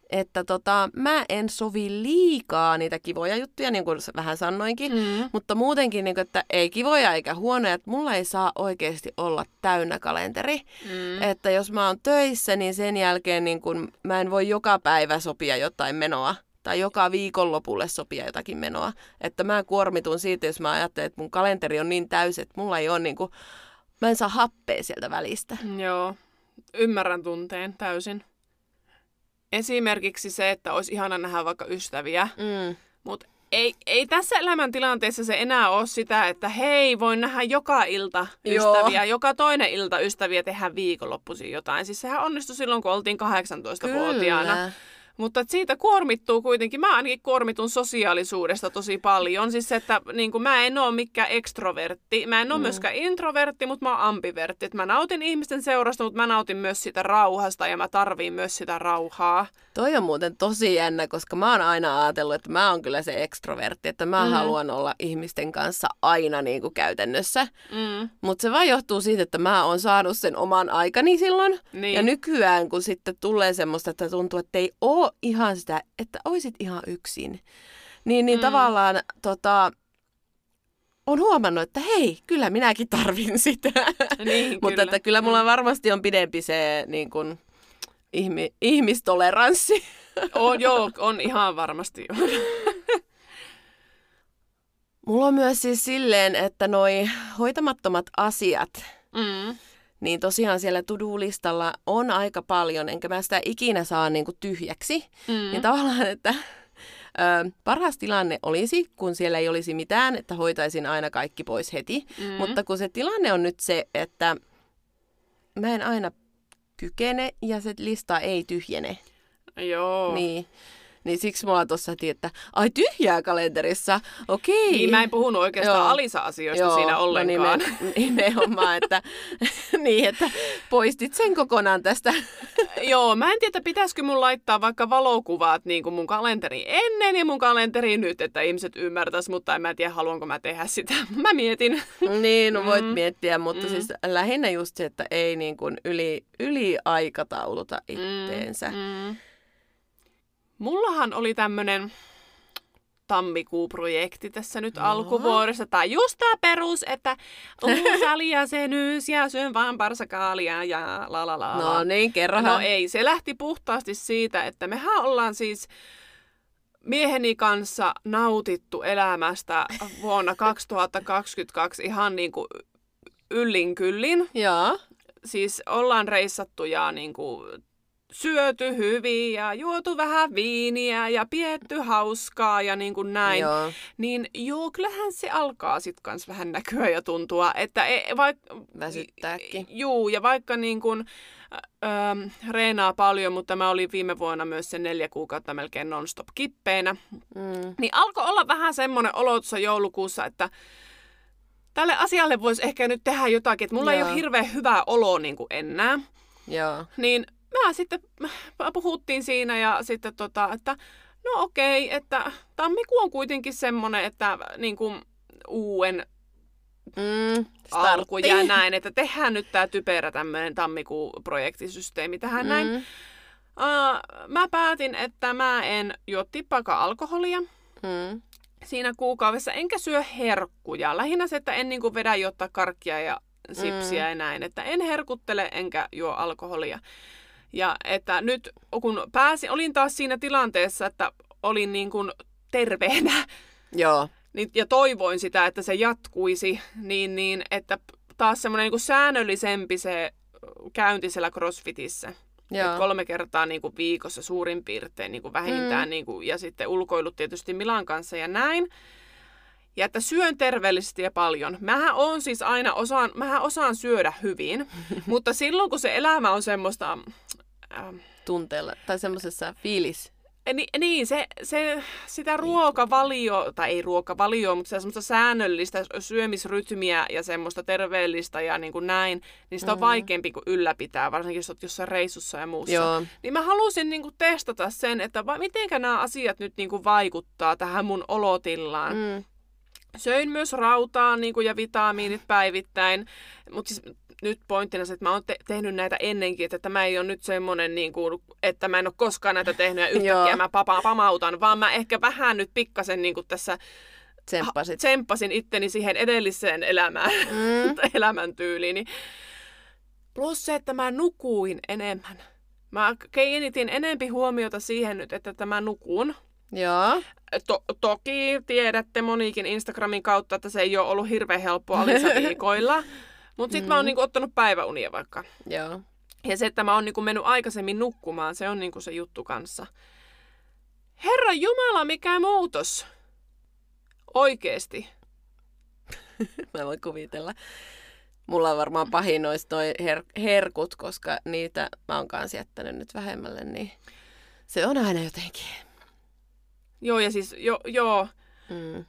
että tota, mä en sovi liikaa niitä kivoja juttuja, niin kuin vähän sanoinkin, mm. mutta muutenkin, niin kuin, että ei kivoja eikä huonoja, että mulla ei saa oikeasti olla täynnä kalenteri. Mm. Että jos mä oon töissä, niin sen jälkeen niin kun, mä en voi joka päivä sopia jotain menoa tai joka viikonlopulle sopia jotakin menoa. Että mä kuormitun siitä, jos mä ajattelen, että mun kalenteri on niin täysi, että mulla ei ole niin kuin, mä en saa happea sieltä välistä. Joo, ymmärrän tunteen täysin. Esimerkiksi se, että olisi ihana nähdä vaikka ystäviä, mm. mutta ei, ei tässä elämäntilanteessa se enää ole sitä, että hei, voin nähdä joka ilta ystäviä, Joo. joka toinen ilta ystäviä, tehdä viikonloppuisin jotain. Siis sehän onnistui silloin, kun oltiin kahdeksantoistavuotiaana. Kyllä. Mutta siitä kuormittuu kuitenkin, mä ainakin kuormitun sosiaalisuudesta tosi paljon. Siis se, että niin kuin, mä en ole mikään ekstrovertti, mä en ole mm. myöskään introvertti, mutta mä oon ambivertti. Et mä nautin ihmisten seurasta, mutta mä nautin myös sitä rauhasta ja mä tarviin myös sitä rauhaa. Toi on muuten tosi jännä, koska mä oon aina ajatellut, että mä oon kyllä se ekstrovertti, että mä mm. haluan olla ihmisten kanssa aina niin kuin käytännössä. Mm. Mutta se vaan johtuu siitä, että mä oon saanut sen oman aikani silloin. Niin. Ja nykyään, kun sitten tulee semmoista, että tuntuu, että ei oo ihan sitä, että oisit ihan yksin, niin, niin mm. tavallaan tota, on huomannut, että hei, kyllä minäkin tarvin sitä. Niin, mutta että kyllä mulla varmasti on pidempi se niin kuin, ihmi, ihmistoleranssi. On, joo, on ihan varmasti. Mulla on myös siis silleen, että noi hoitamattomat asiat, mm. niin tosiaan siellä to-do-listalla on aika paljon, enkä mä sitä ikinä saa niinku tyhjäksi. Mm. Niin tavallaan, että ö, paras tilanne olisi, kun siellä ei olisi mitään, että hoitaisin aina kaikki pois heti. Mm. Mutta kun se tilanne on nyt se, että mä en aina kykene ja se lista ei tyhjene. Joo. Niin. Niin siksi mulla tuossa heti, että ai tyhjää kalenterissa, okei. Niin mä en puhunut oikeastaan Joo. Alisa-asioista Joo, siinä ollenkaan. No nime, nimenomaan, että, niin, että poistit sen kokonaan tästä. Joo, mä en tiedä, pitäisikö mun laittaa vaikka valokuvat niin kuin mun kalenteri ennen ja mun kalenteri nyt, että ihmiset ymmärtäis, mutta en mä tiedä, haluanko mä tehdä sitä. Mä mietin. Niin, no voit mm. miettiä, mutta mm. siis lähinnä just se, että ei niin kuin yli, yli aikatauluta itteensä. Mm. Mm. Mullahan oli tämmönen tammikuuprojekti tässä nyt no. alkuvuodessa. Tai just tää perus, että uusalijäsenyys ja syön vaan parsakaalia ja la la la. No niin, kerrohan. No ei, se lähti puhtaasti siitä, että mehän ollaan siis mieheni kanssa nautittu elämästä vuonna kaksituhattakaksikymmentäkaksi ihan niin kuin yllin kyllin. Joo. Siis ollaan reissattu ja niin kuin syöty hyvin ja juotu vähän viiniä ja pietty hauskaa ja niin kuin näin. Joo. Niin joo, kyllähän se alkaa sit kans vähän näkyä ja tuntua, että e, vaikka väsyttääkin. Juu, ja vaikka niin kuin ö, reenaa paljon, mutta mä olin viime vuonna myös sen neljä kuukautta melkein non-stop kippeinä. Mm. Niin alkoi olla vähän semmoinen olo tuossa joulukuussa, että tälle asialle voisi ehkä nyt tehdä jotakin, että mulla Joo. ei ole hirveän hyvää oloa niin kuin enää. Joo. Niin mä sitten puhuttiin siinä ja sitten tota, että no okei, että tammikuu on kuitenkin semmoinen, että niin kuin uuden mm, alku ja näin, että tehdään nyt tää typerä tämmöinen tammikuu-projektisysteemi tähän mm. näin. Uh, mä päätin, että mä en juo tippaakaan alkoholia mm. siinä kuukaudessa, enkä syö herkkuja. Lähinnä se, että en niin kuin vedä jotta karkkia ja sipsiä mm. ja näin, että en herkuttele enkä juo alkoholia. Ja että nyt kun pääsin, olin taas siinä tilanteessa, että olin niin kuin terveenä Joo. niin, ja toivoin sitä, että se jatkuisi, niin, niin että taas semmoinen niin kuin säännöllisempi se käynti siellä CrossFitissä. Kolme kertaa niin kuin viikossa suurin piirtein niin kuin vähintään mm. niin kuin, ja sitten ulkoilut tietysti Milan kanssa ja näin. Ja että syön terveellisesti ja paljon. Mähän on siis aina osaan, mähän osaan syödä hyvin, mutta silloin kun se elämä on semmoista Ähm, tunteella tai semmoisessa fiilis. Ni, niin, se, se, sitä ruokavalio, tai ei ruokavalio, mutta se semmoista säännöllistä syömisrytmiä ja semmoista terveellistä ja niin kuin näin, niin sitä on mm-hmm. vaikeampi kuin ylläpitää, varsinkin jos olet jossain reissussa ja muussa. Joo. Niin mä halusin niin kuin testata sen, että va, mitenkä nämä asiat nyt niin kuin vaikuttaa tähän mun olotilaan. Mm. söin myös rautaa niin kuin, ja vitamiinit päivittäin, mutta siis nyt pointtina se, että mä oon te- tehnyt näitä ennenkin, että tämä ei ole nyt semmoinen, niin kuin, että mä en ole koskaan näitä tehnyt ja yhtäkkiä mä papa- pamautan, vaan mä ehkä vähän nyt pikkasen niin kuin tässä Tsemppasit. tsemppasin itteni siihen edelliseen elämään, mm. elämäntyyliini. Plus se, että mä nukuin enemmän. Mä kiinnitin enempi huomiota siihen nyt, että mä nukun. Joo. To- toki tiedätte monikin Instagramin kautta, että se ei ole ollut hirveän helppoa lisäviikoilla. Mutta sitten mm. mä oon niinku ottanut päiväunia vaikka. Joo. Ja se, että mä oon niinku mennyt aikaisemmin nukkumaan, se on niinku se juttu kanssa. Herra Jumala, mikä muutos! Oikeesti. Mä voin kuvitella. Mulla on varmaan pahin nois noi her- herkut, koska niitä mä oon kanssa jättänyt nyt vähemmälle, niin se on aina jotenkin. Joo, ja siis, jo, joo. Mm.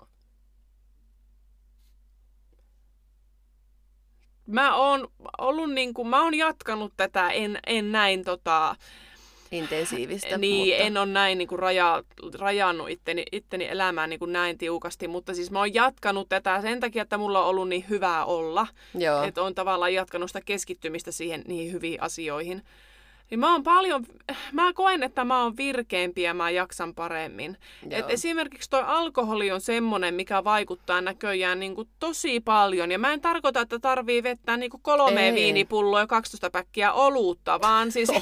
Mä oon ollut niinku, mä oon jatkanut tätä, en, en näin tota... intensiivistä. Niin, mutta... en ole näin niin kuin raja, rajannut itteni, itteni elämään niin kuin näin tiukasti, mutta siis mä oon jatkanut tätä sen takia, että mulla on ollut niin hyvää olla. Joo. Että on tavallaan jatkanut sitä keskittymistä siihen niihin hyviin asioihin. Niin mä oon paljon, mä koen, että mä oon virkeämpi ja mä jaksan paremmin. Et esimerkiksi toi alkoholi on semmonen, mikä vaikuttaa näköjään niin kuin tosi paljon. Ja mä en tarkoita, että tarvii vettää niin kuin kolme Ei. viinipulloa ja kaksitoista päkkiä olutta, vaan siis...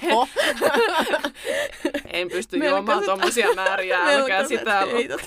en pysty juomaan tommosia määriä, älkää sitä.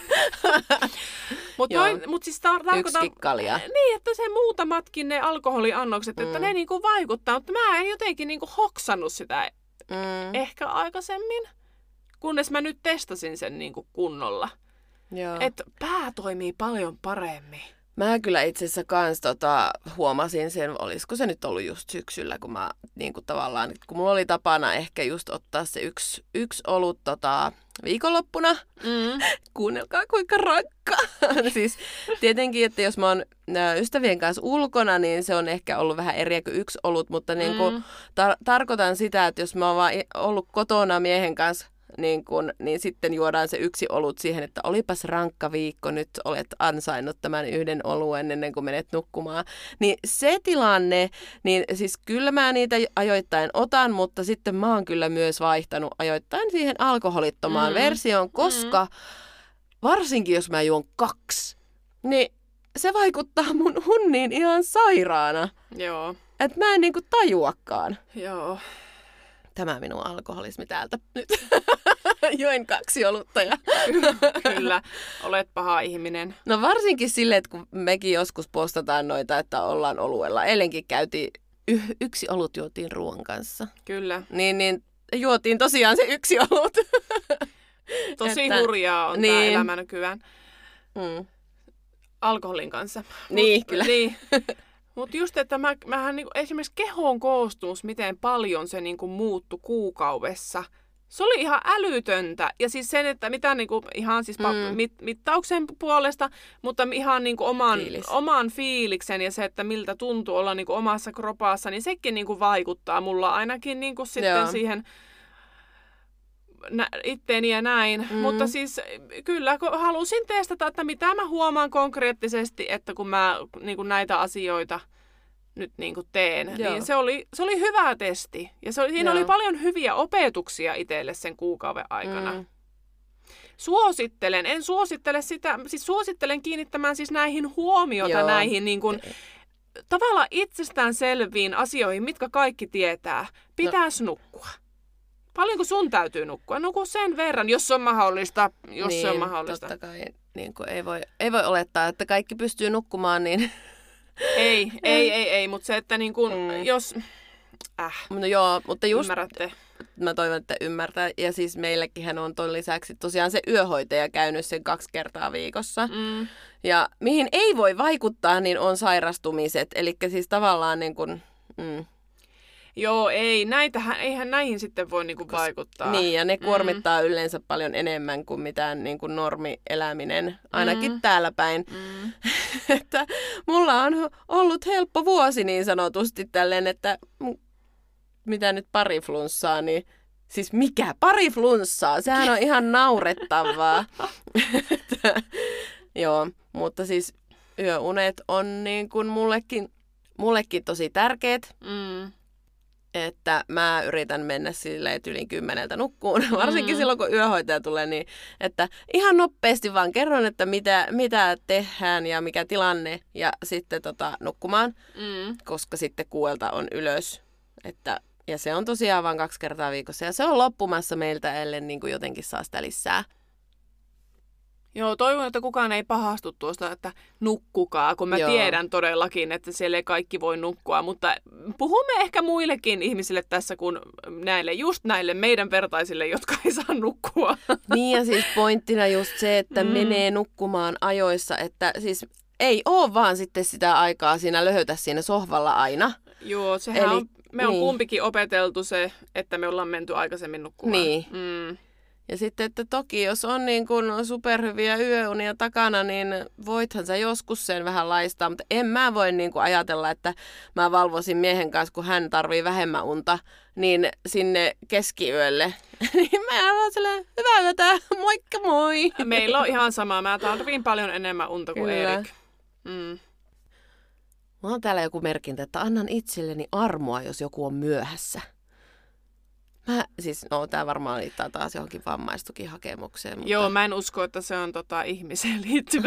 Mutta mut siis tar- tarkoitan... Niin, että se muutamatkin ne alkoholiannokset, mm. että ne niinku vaikuttaa. Mutta mä en jotenkin niinku hoksannut sitä mm. ehkä aikaisemmin, kunnes mä nyt testasin sen niinku kunnolla. Että pää toimii paljon paremmin. Mä kyllä itse asiassa kans tota, huomasin sen, olisiko se nyt ollut just syksyllä, kun mä niinku tavallaan, kun mulla oli tapana ehkä just ottaa se yksi, yksi olut tota, viikonloppuna. Mm. Kuunnelkaa kuinka rankkaa. Siis tietenkin, että jos mä oon ystävien kanssa ulkona, niin se on ehkä ollut vähän eriä kuin yksi olut, mutta niinku, mm. tar- tarkoitan sitä, että jos mä oon vaan ollut kotona miehen kanssa, Niin, kun, niin sitten juodaan se yksi olut siihen, että olipas rankka viikko, nyt olet ansainnut tämän yhden oluen ennen kuin menet nukkumaan. Niin se tilanne, niin siis kyllä mä niitä ajoittain otan, mutta sitten mä oon kyllä myös vaihtanut ajoittain siihen alkoholittomaan mm. versioon, koska mm. varsinkin jos mä juon kaksi, niin se vaikuttaa mun unniin ihan sairaana. Joo. Että mä en niinku tajuakaan. Joo. Tämä minun alkoholismi täältä nyt. Join kaksi olutta. Ja... Kyllä, olet paha ihminen. No varsinkin silleen, että kun mekin joskus postataan noita, että ollaan oluella. Eilenkin käytiin, y- yksi olut juotiin ruoan kanssa. Kyllä. Niin, niin juotiin tosiaan se yksi olut. Tosi että... hurjaa on niin. Tämä elämä nykyään. Mm. Alkoholin kanssa. Niin, Mut, kyllä. Niin. Mutta just, että mä, mähän niinku, esimerkiksi kehon koostumus, miten paljon se niinku muuttui kuukaudessa. Se oli ihan älytöntä. Ja siis sen, että mitä niinku, ihan siis mm. mit, mittauksen puolesta, mutta ihan niinku oman, Fiilis. oman fiiliksen ja se, että miltä tuntuu olla niinku omassa kropassa, niin sekin niinku vaikuttaa mulla ainakin niinku sitten Joo. siihen nä, itteeni ja näin. Mm. Mutta siis kyllä halusin testata, että mitä mä huomaan konkreettisesti, että kun mä niinku näitä asioita nyt niinku teen, Joo. niin se oli, se oli hyvä testi. Ja se oli, siinä Joo. oli paljon hyviä opetuksia itselle sen kuukauden aikana. Mm. Suosittelen, en suosittele sitä, siis suosittelen kiinnittämään siis näihin huomiota, Joo. näihin niin kuin, tavallaan itsestäänselviin asioihin, mitkä kaikki tietää. Pitäisi no. nukkua. Paljonko sun täytyy nukkua? Nuku sen verran, jos on mahdollista. Jos niin, se on mahdollista. Totta kai niin kuin ei, voi, ei voi olettaa, että kaikki pystyy nukkumaan, niin... Ei, ei, ei, ei, mutta se, että niin kuin, mm. jos... Äh, no joo, mutta just... Ymmärrätte. Mä toivon, että ymmärtää. Ja siis meilläkin on ton lisäksi tosiaan se yöhoitaja käynyt sen kaksi kertaa viikossa. Mm. Ja mihin ei voi vaikuttaa, niin on sairastumiset. Eli siis tavallaan niin kuin... Mm. Joo, ei. Näitähän, eihän näihin sitten voi niinku Kos, vaikuttaa. Niin, ja ne kuormittaa mm. yleensä paljon enemmän kuin mitään niinku normieläminen, ainakin mm. täällä päin. Mm. Että mulla on ollut helppo vuosi niin sanotusti tälleen, että mitä nyt pari flunssaa, niin siis mikä pari flunssaa? Sehän on ihan naurettavaa. Joo, mutta siis yöunet on niin kuin mullekin, mullekin tosi tärkeät. Mm. Että mä yritän mennä silleen yli kymmeneltä nukkuun, varsinkin mm. silloin kun yöhoitaja tulee, niin että ihan nopeasti vaan kerron, että mitä, mitä tehdään ja mikä tilanne ja sitten tota, nukkumaan, mm. koska sitten kuuelta on ylös. Että, ja se on tosiaan vain kaksi kertaa viikossa ja se on loppumassa meiltä, ellei niin kuin jotenkin saa sitä lisää. Joo, toivon, että kukaan ei pahastu tuosta, että nukkukaa, kun mä Joo. tiedän todellakin, että siellä ei kaikki voi nukkua, mutta puhumme ehkä muillekin ihmisille tässä kuin näille, just näille meidän vertaisille, jotka ei saa nukkua. Niin ja siis pointtina just se, että mm. menee nukkumaan ajoissa, että siis ei ole vaan sitten sitä aikaa siinä löhötä siinä sohvalla aina. Joo, sehän Eli, on, me on niin. kumpikin opeteltu se, että me ollaan menty aikaisemmin nukkumaan. Niin. Mm. Ja sitten, että toki jos on niin kuin superhyviä yöunia takana, niin voithan sä joskus sen vähän laistaa, mutta en mä voi niin kuin ajatella, että mä valvoisin miehen kanssa, kun hän tarvii vähemmän unta, niin sinne keskiyölle. Niin mä vaan silleen, hyvää yötä, moikka moi! Meillä on ihan sama, mä tarviin paljon enemmän unta kuin Kyllä. Erik. Mm. Mulla on täällä joku merkintä, että annan itselleni armoa, jos joku on myöhässä. Mä, siis, no tää varmaan liittaa taas johonkin vammaistukihakemukseen. Mutta... Joo, mä en usko, että se on tota, ihmiseen liittyvä.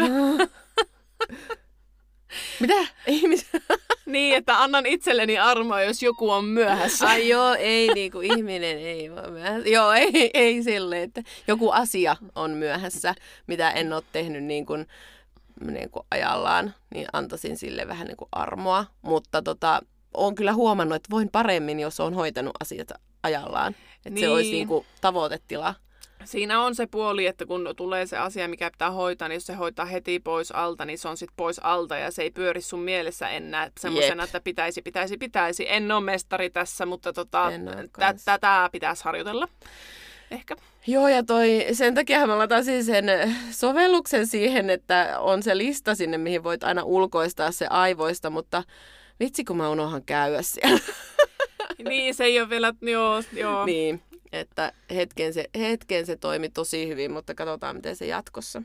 Mitä? Ihmisen? Niin, että annan itselleni armoa, jos joku on myöhässä. Ai joo, ei niinku ihminen ei vaan myöhässä. Joo, ei, ei silleen, että joku asia on myöhässä, mitä en ole tehnyt niin kuin, niin kuin ajallaan, niin antaisin sille vähän niin kuin armoa. Mutta tota, olen kyllä huomannut, että voin paremmin, jos olen hoitanut asiat ajallaan. Että niin. Se olisi niin kuin tavoitetila. Siinä on se puoli, että kun tulee se asia, mikä pitää hoitaa, niin jos se hoitaa heti pois alta, niin se on sitten pois alta ja se ei pyöri sun mielessä enää semmoisena, että pitäisi, pitäisi, pitäisi. En ole mestari tässä, mutta tota, t- tätä pitäisi harjoitella. Ehkä. Joo, ja toi, sen takia mä latasin sen sovelluksen siihen, että on se lista sinne, mihin voit aina ulkoistaa se aivoista, mutta vitsi kun mä unohan käydä siellä. Niin, se ei ole vielä, joo, joo. Niin, että hetken se, hetken se toimi tosi hyvin, mutta katsotaan miten se jatkossa.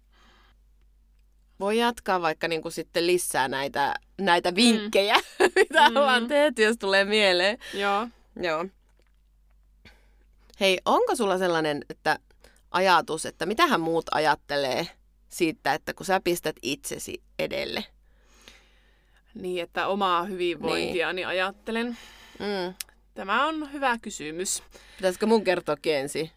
Voi jatkaa vaikka niin kuin sitten lisää näitä, näitä vinkkejä, mm. mitä mm. ollaan tehty, jos tulee mieleen. Joo. Joo. Hei, onko sulla sellainen että ajatus, että mitähän muut ajattelee siitä, että kun sä pistät itsesi edelle? Niin, että omaa hyvinvointiani niin. ajattelen. Mm. Tämä on hyvä kysymys. Pitäisikö mun kertoakin ensin?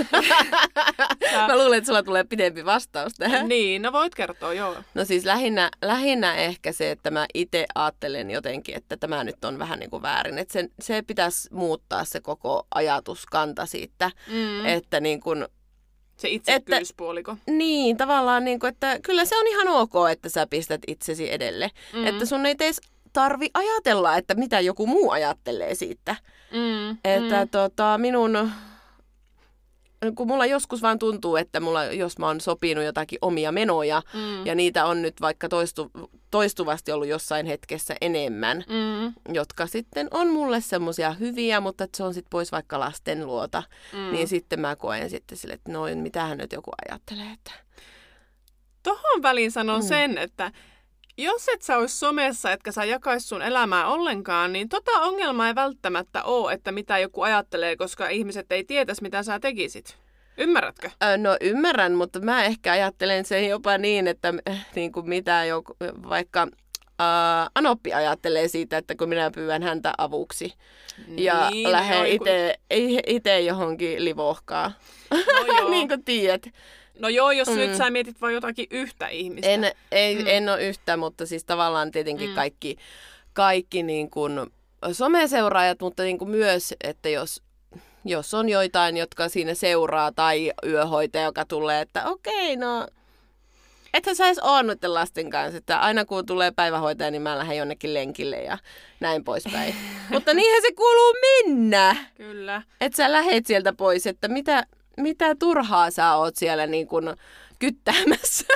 Mä luulen, että sulla tulee pidempi vastaus tähän. Niin, no voit kertoa, joo. No siis lähinnä, lähinnä ehkä se, että mä itse ajattelen jotenkin, että tämä nyt on vähän niin kuin väärin. Että se, se pitäisi muuttaa se koko ajatuskanta siitä, mm. että niin kuin... Se itsekkyyspuoliko. Niin, tavallaan niin kuin, että kyllä se on ihan ok, että sä pistät itsesi edelle. Mm. Että sun ei teisi tarvi ajatella, että mitä joku muu ajattelee siitä. Mm, että mm. Tota, minun, kun mulla joskus vaan tuntuu, että mulla, jos mä oon sopinut jotakin omia menoja, mm. ja niitä on nyt vaikka toistu, toistuvasti ollut jossain hetkessä enemmän, mm. jotka sitten on mulle semmoisia hyviä, mutta että se on sitten pois vaikka lasten luota, mm. niin sitten mä koen sitten sille, että noin, mitähän nyt joku ajattelee. Että... Tohon väliin sanon mm. sen, että jos et sä ois somessa, etkä sä jakais sun elämää ollenkaan, niin tota ongelmaa ei välttämättä ole, että mitä joku ajattelee, koska ihmiset ei tietäisi, mitä sä tekisit. Ymmärrätkö? No ymmärrän, mutta mä ehkä ajattelen sen jopa niin, että niin kuin mitä joku, vaikka ää, Anoppi ajattelee siitä, että kun minä pyydän häntä avuksi ja niin, lähden itse kun... johonkin livohkaan, no niin kuin tiedät. No joo, jos mm. nyt sä mietit vaan jotakin yhtä ihmistä. En, ei, mm. en ole yhtä, mutta siis tavallaan tietenkin mm. kaikki, kaikki niin kuin someseuraajat, mutta niin kuin myös, että jos, jos on joitain, jotka siinä seuraa tai yöhoitaja, joka tulee, että okei, no ethän sä edes ole noiden lasten kanssa, että aina kun tulee päivähoitaja, niin mä lähden jonnekin lenkille ja näin poispäin. Mutta niinhän se kuuluu mennä. Kyllä. Että sä lähet sieltä pois, että mitä... Mitä turhaa sä oot siellä niin kuin kyttäämässä?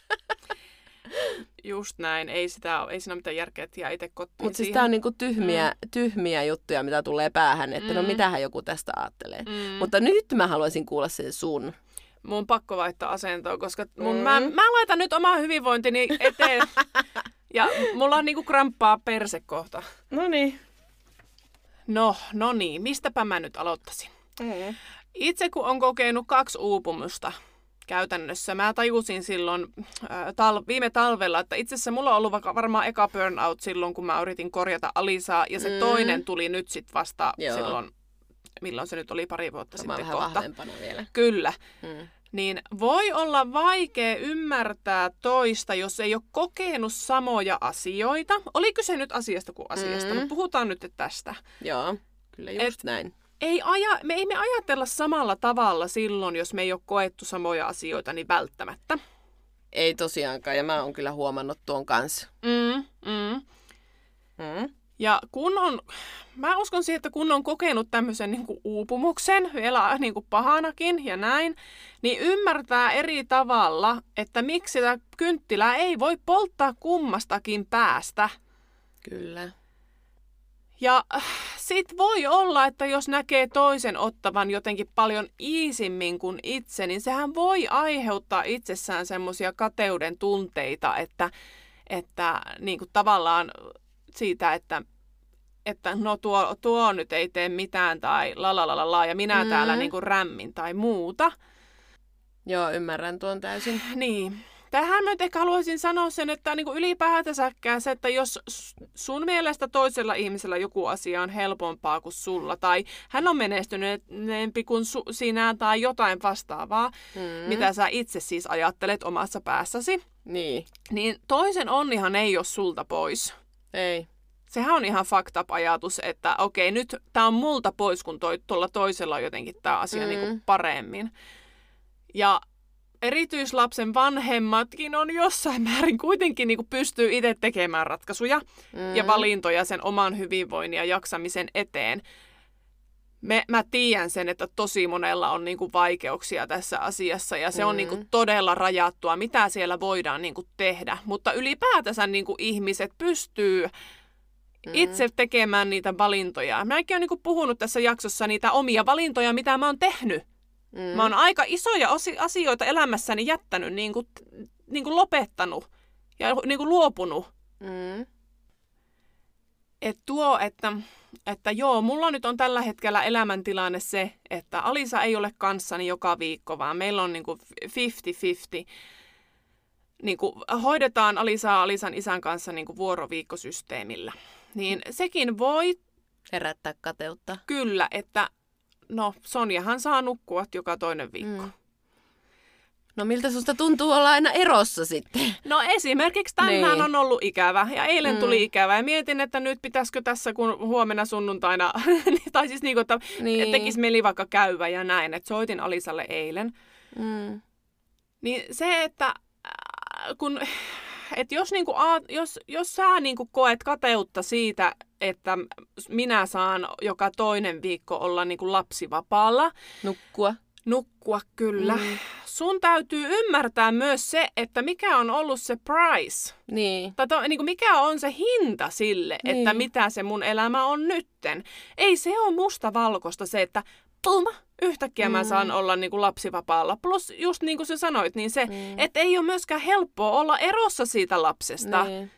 Just näin. Ei, sitä ole, ei siinä ole mitään järkeä, että jää itse kotiin. Mutta siis tää on niin kuin tyhmiä, mm. tyhmiä juttuja, mitä tulee päähän, että mm. no mitähän joku tästä ajattelee. Mm. Mutta nyt mä haluaisin kuulla sen sun. mun pakko vaihtaa asentoa, koska mun, mm. mä, mä laitan nyt omaa hyvinvointini eteen ja mulla on niinku kramppaa perse kohta. No niin. No, no niin, mistäpä mä nyt aloittaisin? Mm. Itse kun on kokenut kaksi uupumusta käytännössä, mä tajusin silloin äh, tal- viime talvella, että itse asiassa mulla on ollut varmaan eka burnout silloin, kun mä yritin korjata Alisaa, ja se mm. toinen tuli nyt sitten vasta Joo. silloin, milloin se nyt oli pari vuotta Tämä sitten vähän kohta. vahvempana vielä. Kyllä. Mm. Niin voi olla vaikea ymmärtää toista, jos ei ole kokenut samoja asioita. Oli kyse nyt asiasta kuin asiasta, mm. mutta puhutaan nyt tästä. Joo, kyllä just Et näin. Ei aja, me ei me ajatella samalla tavalla silloin, jos me ei ole koettu samoja asioita, niin välttämättä. Ei tosiaankaan, ja mä oon kyllä huomannut tuon kanssa. Mm, mm. Mm. Ja kun on, mä uskon siihen, että kun on kokenut tämmöisen niin kuin uupumuksen, vielä niin kuin pahanakin ja näin, niin ymmärtää eri tavalla, että miksi sitä kynttilää ei voi polttaa kummastakin päästä. Kyllä. Ja sit voi olla, että jos näkee toisen ottavan jotenkin paljon iisimmin kuin itse, niin sehän voi aiheuttaa itsessään semmoisia kateuden tunteita, että, että niin kuin tavallaan siitä, että, että no tuo, tuo nyt ei tee mitään tai la la la la, la ja minä mm. täällä niin kuin rämmin tai muuta. Joo, ymmärrän tuon täysin. Niin. Tähän mä ehkä haluaisin sanoa sen, että niin kuin ylipäätänsäkään se, että jos sun mielestä toisella ihmisellä joku asia on helpompaa kuin sulla, tai hän on menestyneempi kuin su- sinä tai jotain vastaavaa, mm. mitä sä itse siis ajattelet omassa päässäsi, niin, niin toisen onnihan ei ole sulta pois. Ei. Sehän on ihan fucked up ajatus, että okei, nyt tää on multa pois, kun toi, tuolla toisella on jotenkin tää asia mm. niin kuin paremmin. Ja erityislapsen vanhemmatkin on jossain määrin kuitenkin niin kuin pystyy itse tekemään ratkaisuja mm. ja valintoja sen oman hyvinvoinnin ja jaksamisen eteen. Me, mä tiedän sen, että tosi monella on niin kuin vaikeuksia tässä asiassa ja se mm. on niin kuin todella rajattua, mitä siellä voidaan niin kuin tehdä. Mutta ylipäätänsä niin kuin ihmiset pystyy mm. itse tekemään niitä valintoja. Mäkin olen niin kuin puhunut tässä jaksossa niitä omia valintoja, mitä mä oon tehnyt. Mm. Mä oon aika isoja asioita elämässäni jättänyt, niin kuin, niin kuin lopettanut ja niin kuin luopunut. Mm. Et tuo, että, että joo, mulla nyt on tällä hetkellä elämäntilanne se, että Alisa ei ole kanssani joka viikko, vaan meillä on niin kuin viisikymmentä viisikymmentä. Niin kuin hoidetaan Alisaa Alisan isän kanssa niin kuin vuoroviikkosysteemillä. Niin sekin voi herättää kateutta. Kyllä, että no, Sonjahan saa nukkua joka toinen viikko. Mm. No miltä susta tuntuu olla aina erossa sitten? No esimerkiksi tänään niin. on ollut ikävä ja eilen mm. tuli ikävä ja mietin, että nyt pitäisikö tässä kun huomenna sunnuntaina, tai siis niin kuin, että niin. tekisi mieli vaikka käyvä ja näin, että soitin Alisalle eilen. Mm. Niin se, että kun, että jos, niin kuin, jos, jos sä niin kuin koet kateutta siitä, että minä saan joka toinen viikko olla niin kuin lapsivapaalla. Nukkua. Nukkua, kyllä. Mm. Sun täytyy ymmärtää myös se, että mikä on ollut se price. Niin. Tai to, niin kuin mikä on se hinta sille, niin. että mitä se mun elämä on nytten. Ei se ole mustavalkoista se, että pum, yhtäkkiä mm. mä saan olla niin kuin lapsivapaalla. Plus just niin kuin sä sanoit, niin se, mm. että ei ole myöskään helppoa olla erossa siitä lapsesta. Niin.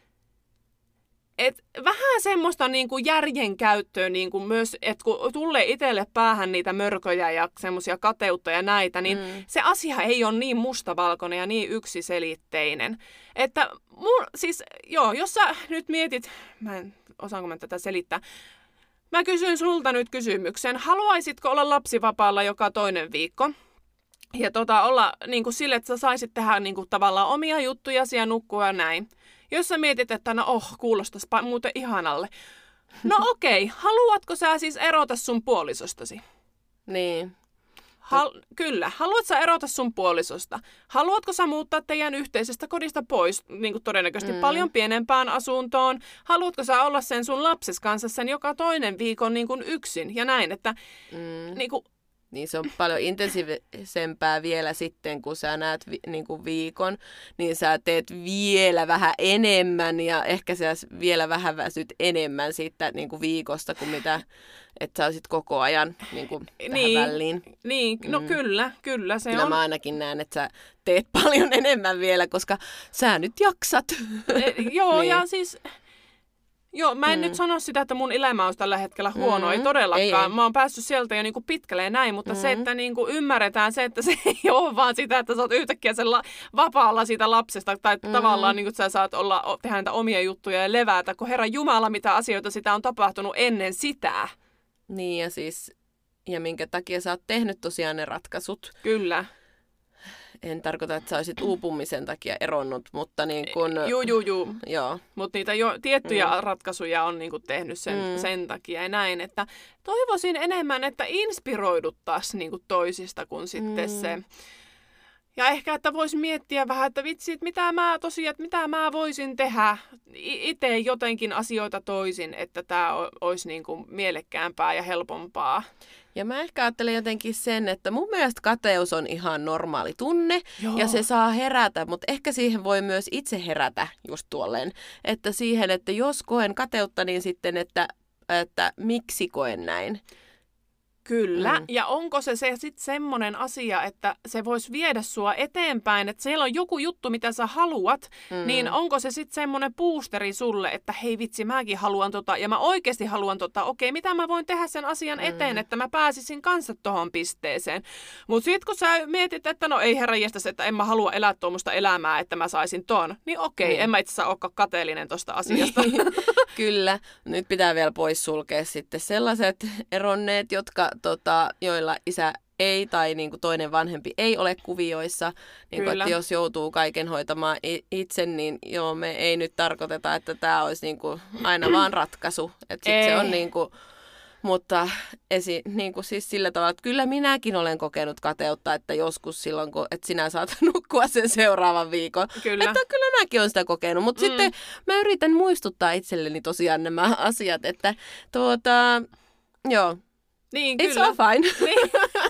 Et vähän semmoista niinku järjen käyttöä niinku myös, että kun tulee itselle päähän niitä mörköjä ja semmoisia kateutta ja näitä, niin mm. se asia ei ole niin mustavalkoinen ja niin yksiselitteinen. Että mun, siis joo, jos sä nyt mietit, mä en osaanko mä tätä selittää, mä kysyn sulta nyt kysymyksen, haluaisitko olla lapsivapaalla joka toinen viikko? Ja tota, olla niinku sille, että sä saisit tehdä niinku tavallaan omia juttujasi ja nukkua ja näin. Jos sä mietit, että no oh, kuulostaisi muuten ihanalle. No okei, okay. Haluatko sä siis erota sun puolisostasi? Niin. Hal- kyllä. Haluatko sä erota sun puolisosta? Haluatko sä muuttaa teidän yhteisestä kodista pois, niin kuin todennäköisesti mm. paljon pienempään asuntoon? Haluatko sä olla sen sun lapses kanssa sen joka toinen viikon niin kuin yksin? Ja näin, että mm. niin kuin, Niin se on paljon intensiivisempää vielä sitten, kun sä näet vi, niin kuin viikon, niin sä teet vielä vähän enemmän ja ehkä sä vielä vähän väsyt enemmän siitä niin kuin viikosta kuin mitä, että sä olisit koko ajan niin kuin tähän niin, väliin. Niin, no mm. kyllä, kyllä se kyllä on. Mä ainakin näen, että sä teet paljon enemmän vielä, koska sä nyt jaksat. E, joo, niin. Ja siis... Joo, mä en mm. nyt sano sitä, että mun elämä on tällä hetkellä huono, mm. ei todellakaan. Ei, ei. Mä oon päässyt sieltä jo niinku pitkälle ja näin, mutta mm. se, että niinku ymmärretään se, että se ei ole vaan sitä, että sä oot yhtäkkiä sen la- vapaalla siitä lapsesta, tai mm. tavallaan niinku, sä saat olla, tehdä niitä omia juttuja ja levätä, kun Herran Jumala, mitä asioita sitä on tapahtunut ennen sitä. Niin ja siis, ja minkä takia sä oot tehnyt tosiaan ne ratkaisut. Kyllä. En tarkoita, että sä olisit uupumisen takia eronnut, mutta niin kun... Juu, juu, juu. Joo. Mutta niitä jo tiettyjä mm. ratkaisuja on niin kun tehnyt sen, mm. sen takia ja näin, että toivoisin enemmän, että inspiroiduttaisiin niin kun toisista kuin sitten mm. se. Ja ehkä, että voisi miettiä vähän, että vitsi, että mitä mä tosiaan, että mitä mä voisin tehdä itse jotenkin asioita toisin, että tämä olisi niin kuin mielekkäämpää ja helpompaa. Ja mä ehkä ajattelen jotenkin sen, että mun mielestä kateus on ihan normaali tunne. Joo. Ja se saa herätä, mutta ehkä siihen voi myös itse herätä just tuolleen. Että siihen, että jos koen kateutta, niin sitten, että, että miksi koen näin. Kyllä, mm. ja onko se, se sitten semmoinen asia, että se voisi viedä sua eteenpäin, että siellä on joku juttu, mitä sä haluat, mm. niin onko se sitten semmoinen boosteri sulle, että hei vitsi, mäkin haluan tota, ja mä oikeasti haluan tota, okei, mitä mä voin tehdä sen asian mm. eteen, että mä pääsisin kanssa tohon pisteeseen. Mutta sitten kun sä mietit, että no ei herranjestas, että en mä halua elää tuommoista elämää, että mä saisin ton, niin okei, mm. en mä itse asiassa olekaan kateellinen tosta asiasta. Kyllä, nyt pitää vielä pois sulkea sitten sellaiset eronneet, jotka Tota, joilla isä ei tai niin kuin toinen vanhempi ei ole kuvioissa, niin kuin, että jos joutuu kaiken hoitamaan itse, niin joo, me ei nyt tarkoiteta, että tämä olisi niin kuin aina vaan ratkaisu. Että sit se on niin kuin, mutta esi, niin kuin siis sillä tavalla, että kyllä minäkin olen kokenut kateutta, että joskus silloin, kun, että sinä saat nukkua sen seuraavan viikon. Kyllä. Että kyllä mäkin olen sitä kokenut, mutta mm. sitten mä yritän muistuttaa itselleni tosiaan nämä asiat, että tuota, joo. Niin, It's kyllä. all fine. Niin.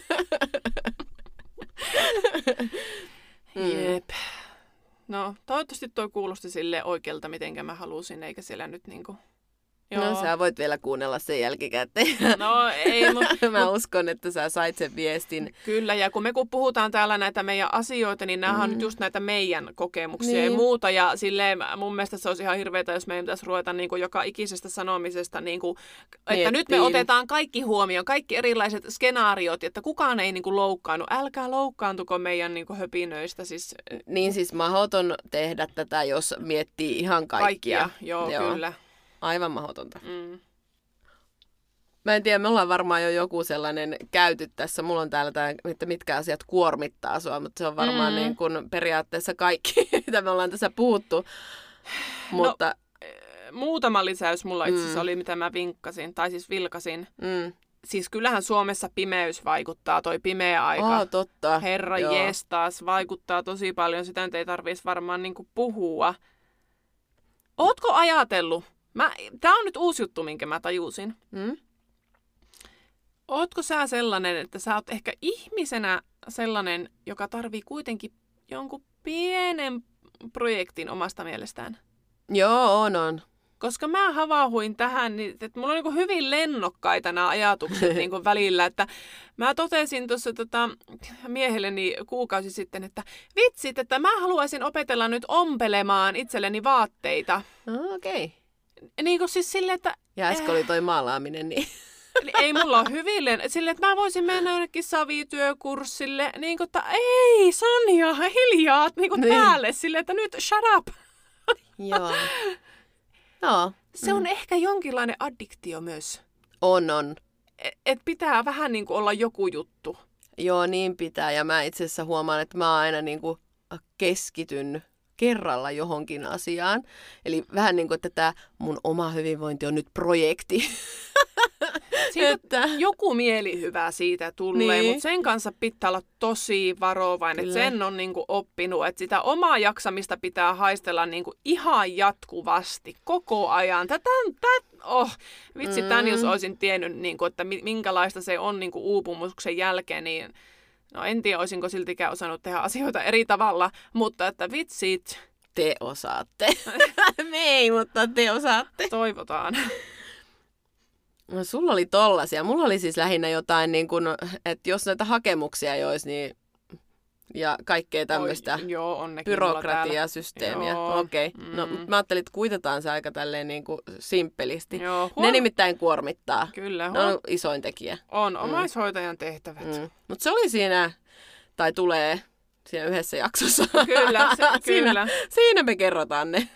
Jep. No, toivottavasti toi kuulosti sille oikealta, mitenkä mä halusin, eikä siellä nyt niinku... Joo. No, sä voit vielä kuunnella sen jälkikäteen. No, ei, mutta... Mä uskon, että sä sait sen viestin. Kyllä, ja kun me kun puhutaan täällä näitä meidän asioita, niin nämä mm. on nyt just näitä meidän kokemuksia niin. ja muuta. Ja silleen mun mielestä se olisi ihan hirveetä, jos meidän pitäisi ruveta niin kuin joka ikisestä sanomisesta, niin kuin, että Miettiin. Nyt me otetaan kaikki huomioon, kaikki erilaiset skenaariot, että kukaan ei niin kuin loukkaannu. Älkää loukkaantuko meidän niin kuin höpinöistä. Siis... Niin siis mahdoton tehdä tätä, jos miettii ihan kaikkia. Kaikkia, joo, joo. kyllä. Aivan mahdotonta. Mm. Mä en tiedä, me ollaan varmaan jo joku sellainen käyty tässä. Mulla on täällä tämä, että mitkä asiat kuormittaa sua, mutta se on varmaan mm. niin kuin periaatteessa kaikki, mitä me ollaan tässä puhuttu. Mutta... No, muutama lisäys mulla itse asiassa mm. oli, mitä mä vinkkasin, tai siis vilkasin. Mm. Siis kyllähän Suomessa pimeys vaikuttaa, toi pimeä aika. Oh, totta. Herra jestas, vaikuttaa tosi paljon. Sitä nyt ei tarvitsisi varmaan niin kuin puhua. Ootko ajatellut? Mä, tää on nyt uusi juttu, minkä mä tajusin. Mm? Ootko sä sellainen, että sä oot ehkä ihmisenä sellainen, joka tarvii kuitenkin jonkun pienen projektin omasta mielestään? Joo, on, on. Koska mä havauhuin tähän, että mulla on niin kuin hyvin lennokkaita nämä ajatukset niin kuin välillä. Että mä totesin tuossa tota, miehelleni kuukausi sitten, että vitsit, että mä haluaisin opetella nyt ompelemaan itselleni vaatteita. Oh, okei. Okay. Niin kuin siis silleen, että... Ja äsken äh, oli toi maalaaminen, niin... Ei mulla ole hyvin silleen, että mä voisin mennä jonnekin savityökurssille. Niin kuin, että ei Sonja, hiljaa niin kuin niin. päälle silleen, että nyt shut up. Joo. No. Se on mm. ehkä jonkinlainen addiktio myös. On, on. Et, et pitää vähän niin kuin olla joku juttu. Joo, niin pitää. Ja mä itse asiassa huomaan, että mä aina niin kuin keskityn kerralla johonkin asiaan. Eli vähän niin kuin, että tämä mun oma hyvinvointi on nyt projekti. siitä että... joku mielihyvä siitä tulee, Niin. mutta sen kanssa pitää olla tosi varovainen. Että sen on niinku oppinut, että sitä omaa jaksamista pitää haistella niinku ihan jatkuvasti, koko ajan. Tätä, tät, oh, vitsi, tämän Mm. jos olisin tiennyt, niinku, että minkälaista se on niinku uupumuksen jälkeen, niin no en tiedä, olisinko siltikään osannut tehdä asioita eri tavalla, mutta että vitsit, Te osaatte. Me ei, mutta te osaatte. toivotaan. No sulla oli tollasia. Mulla oli siis lähinnä jotain, niin kun, että jos näitä hakemuksia ei olisi, niin ja kaikkea tämmöistä Oi, joo, onnekin mulla täällä. byrokratiasysteemiä. Joo. Okei. Okay. Mm. No, mä ajattelin, että kuitataan se aika tälleen niin kuin simppelisti. Joo, Ne huom- nimittäin kuormittaa. Kyllä, Ne on huom- isoin tekijä. on omaishoitajan tehtävät. Mm. Mutta se oli siinä, tai tulee siinä yhdessä jaksossa. Kyllä, se, siinä, kyllä. siinä me kerrotaan ne.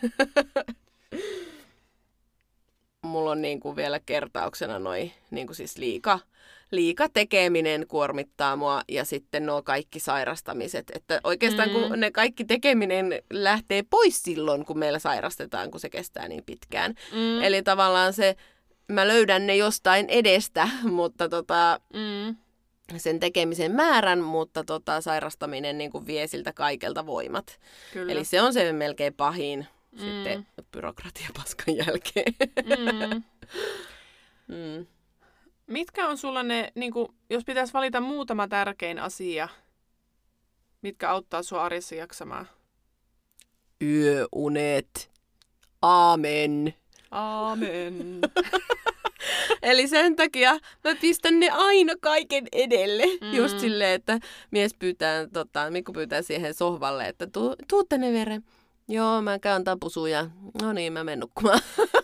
Mulla on niinku vielä kertauksena noi niinku siis liika, liika tekeminen kuormittaa mua ja sitten nuo kaikki sairastamiset. Että oikeastaan mm. kun ne kaikki tekeminen lähtee pois silloin, kun meillä sairastetaan, kun se kestää niin pitkään. Mm. Eli tavallaan se, mä löydän ne jostain edestä, mutta tota, Mm. sen tekemisen määrän, mutta tota, sairastaminen niin kuin vie siltä kaikelta voimat. Kyllä. Eli se on se melkein pahin Mm. sitten byrokratiapaskan jälkeen. Mm. mm. Mitkä on sulla ne, niin kuin, jos pitäisi valita muutama tärkein asia, mitkä auttaa sua arjessa jaksamaan? Yöunet. Aamen. Aamen. Eli sen takia mä pistän ne aina kaiken edelle. Mm. Just silleen, että mies pyytää, tota, Mikko pyytää siihen sohvalle, että tuu, tuu tänne veren. Joo, mä käyn tapusuja. No niin, mä menen nukkumaan.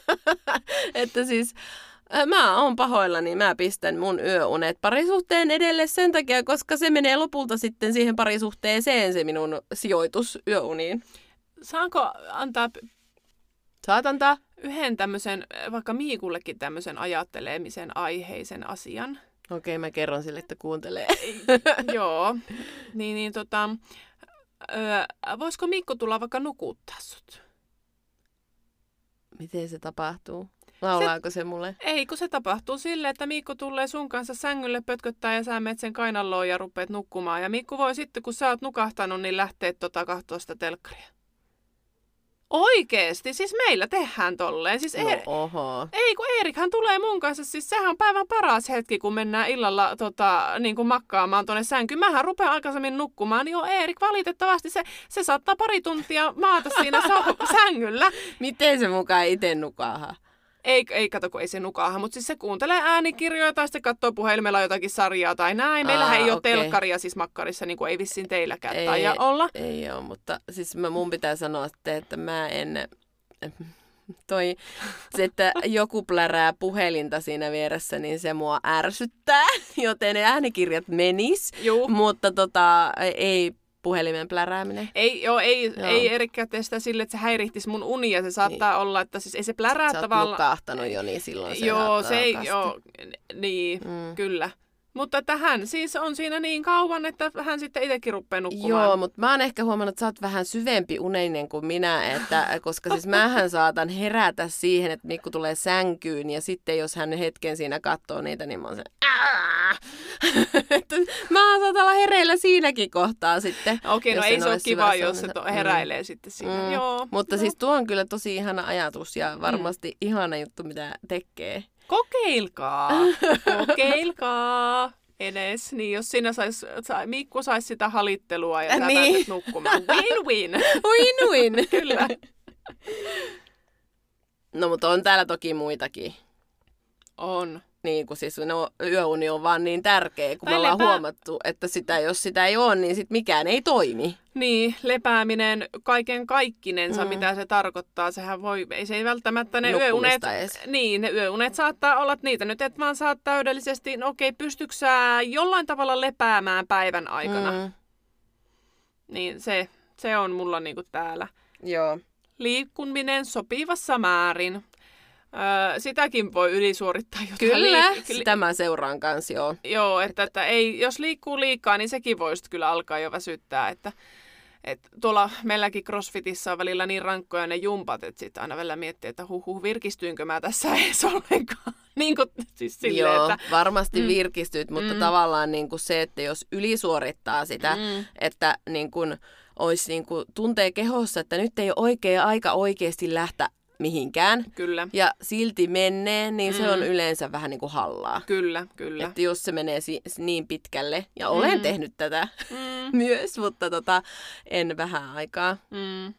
Että siis äh, mä oon pahoillani, mä pistän mun yöunet parisuhteen edelle sen takia, koska se menee lopulta sitten siihen parisuhteeseen se minun sijoitus yöuniin. Saanko antaa Saat antaa? yhden tämmöisen, vaikka Miikullekin tämmöisen ajattelemisen aiheisen asian? Okei, mä kerron sille, että kuuntelee. Joo. Niin, niin tota, öö, voisiko Mikko tulla vaikka nukuttaa sut? Miten se tapahtuu? Laulaako se, se mulle? Ei, kun se tapahtuu silleen, että Mikko tulee sun kanssa sängylle pötköttää ja sä menet sen kainaloon ja rupeat nukkumaan. Ja Mikko voi sitten, kun sä oot nukahtanut, niin lähteä tota kahtoo sitä telkkaria. Oikeesti, siis meillä tehdään tolleen. Siis No Eer... oho. Ei, kun Eerikhan tulee mun kanssa, siis sehän on päivän paras hetki, kun mennään illalla tota, niin kuin makkaamaan tuonne sänkyyn. Mähän rupean aikaisemmin nukkumaan, niin joo Eerik valitettavasti se, se saattaa pari tuntia maata siinä so- sängyllä. Miten se mukaan itse nukaha? Ei, ei kato, kun ei se nukaaha, mutta siis se kuuntelee äänikirjoja tai sitten katsoo puhelimella jotakin sarjaa tai näin. Meillähän Aa, ei ole okei. telkkaria siis makkarissa, niin kuin ei vissiin teilläkään Ei, taida olla. Ei ole, mutta siis mä, mun pitää sanoa, että, että mä en... Toi, se, että joku plärää puhelinta siinä vieressä, niin se mua ärsyttää, joten ne äänikirjat menis, Juu. mutta tota, ei puhelimen plärääminen. Ei, joo, ei, Joo. ei Erikkä tee sitä sille, että se häirihtisi mun unia. Se saattaa niin. olla, että siis ei se plärää Sä oot tavallaan. nukahtanut jo, niin silloin se Joo, se ei, kasti. joo, niin, Mm. kyllä. Mutta että hän siis on siinä niin kauan, että hän sitten itsekin rupeaa nukkumaan. Joo, mutta mä oon ehkä huomannut, että sä oot vähän syvempi uneinen kuin minä, että, koska siis mähän saatan herätä siihen, että Mikko tulee sänkyyn ja sitten jos hän hetken siinä katsoo niitä, niin mä oon se, että mä saatan olla hereillä siinäkin kohtaa sitten. Okei, no jos ei en se ole ole kiva, syvässä jos se unessa. to- heräilee mm. sitten siinä. Mm. Joo. Mutta no. siis tuo on kyllä tosi ihana ajatus ja varmasti mm. ihana juttu, mitä tekee. Kokeilkaa, kokeilkaa edes. Niin, jos siinä sais, sa, Mikko saisi sitä halittelua ja sä Niin. pääset nukkumaan. Win-win. Win-win. Kyllä. No, mutta on täällä toki muitakin. On. Niin kuin siis no, yöuni on vaan niin tärkeä, kun Tai me ollaan lepää- huomattu, että sitä, jos sitä ei ole, niin sit mikään ei toimi. Niin, lepääminen kaiken kaikkinensa, Mm. mm. mitä se tarkoittaa. Sehän voi, ei se ei välttämättä ne yöunet, Nukkumista edes. niin, ne yöunet saattaa olla, että niitä nyt et vaan saa täydellisesti, no okei, pystytkö sä jollain tavalla lepäämään päivän aikana? Mm. Niin se, se on mulla niinku täällä. Joo. Liikkuminen sopivassa määrin. Öö, sitäkin voi ylisuorittaa. Jota Kyllä, liik- sitä mä seuraan kanssa, joo. Joo, että, että ei, jos liikkuu liikaa, niin sekin voisi kyllä alkaa jo väsyttää. Että, että tuolla meilläkin CrossFitissa on välillä niin rankkoja ne jumpat, että sitten aina välillä miettii, että huh huh, virkistyynkö mä tässä edes ollenkaan. niin kuin, siis silleen, Joo, että... varmasti mm. virkistyt, mutta mm. tavallaan niin kuin se, että jos ylisuorittaa sitä, mm. että niin kuin, olisi niin kuin, tuntee kehossa, että nyt ei ole oikea aika oikeasti lähteä mihinkään. Kyllä. Ja silti menee, niin mm. se on yleensä vähän niin kuin hallaa. Kyllä, kyllä. Että jos se menee si- niin pitkälle, ja olen mm. tehnyt tätä mm. myös, mutta tota, en vähän aikaa. Mm.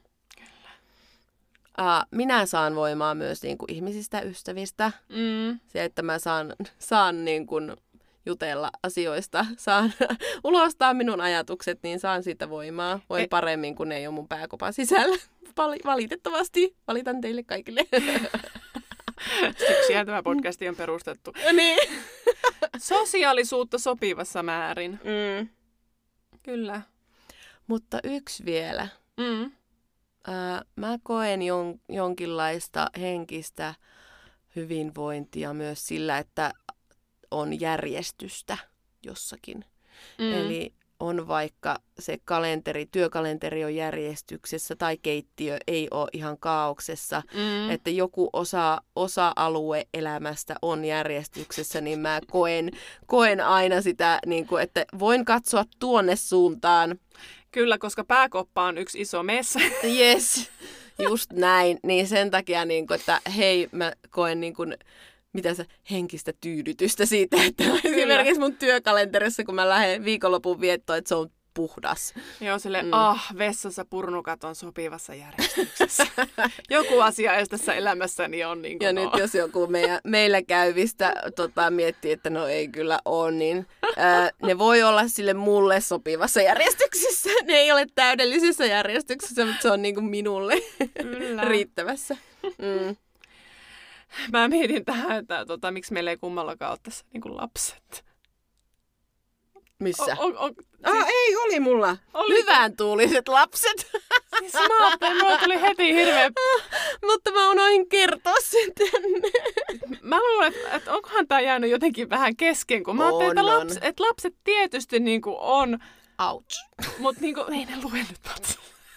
Uh, minä saan voimaa myös niin kuin ihmisistä, ystävistä. Mm. Se, että mä saan, saan niin kuin jutella asioista, saan ulostaa minun ajatukset, niin saan siitä voimaa. Voin e- paremmin, kun ne ei ole mun pääkopan sisällä. Valitettavasti. Valitan teille kaikille. Siksihän tämä podcasti on perustettu. Niin. Sosiaalisuutta sopivassa määrin. Mm. Kyllä. Mutta yksi vielä. Mm. Äh, mä koen jon, jonkinlaista henkistä hyvinvointia myös sillä, että on järjestystä jossakin. Mm. Eli on vaikka se kalenteri, työkalenteri on järjestyksessä tai keittiö ei ole ihan kaauksessa, mm. että joku osa, osa-alue elämästä on järjestyksessä, niin mä koen, koen aina sitä, niin kuin, että voin katsoa tuonne suuntaan. Kyllä, koska pääkoppa on yksi iso messa. Yes, just näin. Niin sen takia, niin kuin, että hei, mä koen niin kuin, mitä se henkistä tyydytystä siitä, että esimerkiksi mun työkalenterissa, kun mä lähden viikonlopun viettoon, että se on puhdas. Joo, silleen, mm. ah, vessassa purnukat on sopivassa järjestyksessä. Joku asia edes tässä elämässäni on niin kuin Ja no. nyt jos joku meidän, meillä käyvistä tota, miettii, että no ei kyllä ole, niin ää, ne voi olla sille mulle sopivassa järjestyksessä. Ne ei ole täydellisessä järjestyksessä, mutta se on niin kuin minulle riittävässä. Mm. Mä mietin tähän, että tota, miksi meillä ei kummallakaan ole tässä niin kuin lapset. Missä? O, o, o, ah, siis... ei, oli mulla. Oli... Hyvän tuuliset lapset. Siis mä ajattelin, mulla tuli heti hirveä... Mutta mä unohdin kertoa sen tänne. Mä luulen, että, että onkohan tää jäänyt jotenkin vähän kesken, kun mä ajattelin, että, laps, että lapset tietysti niin kuin on... Ouch. Mutta niin kuin, ei ne lue nyt lapset.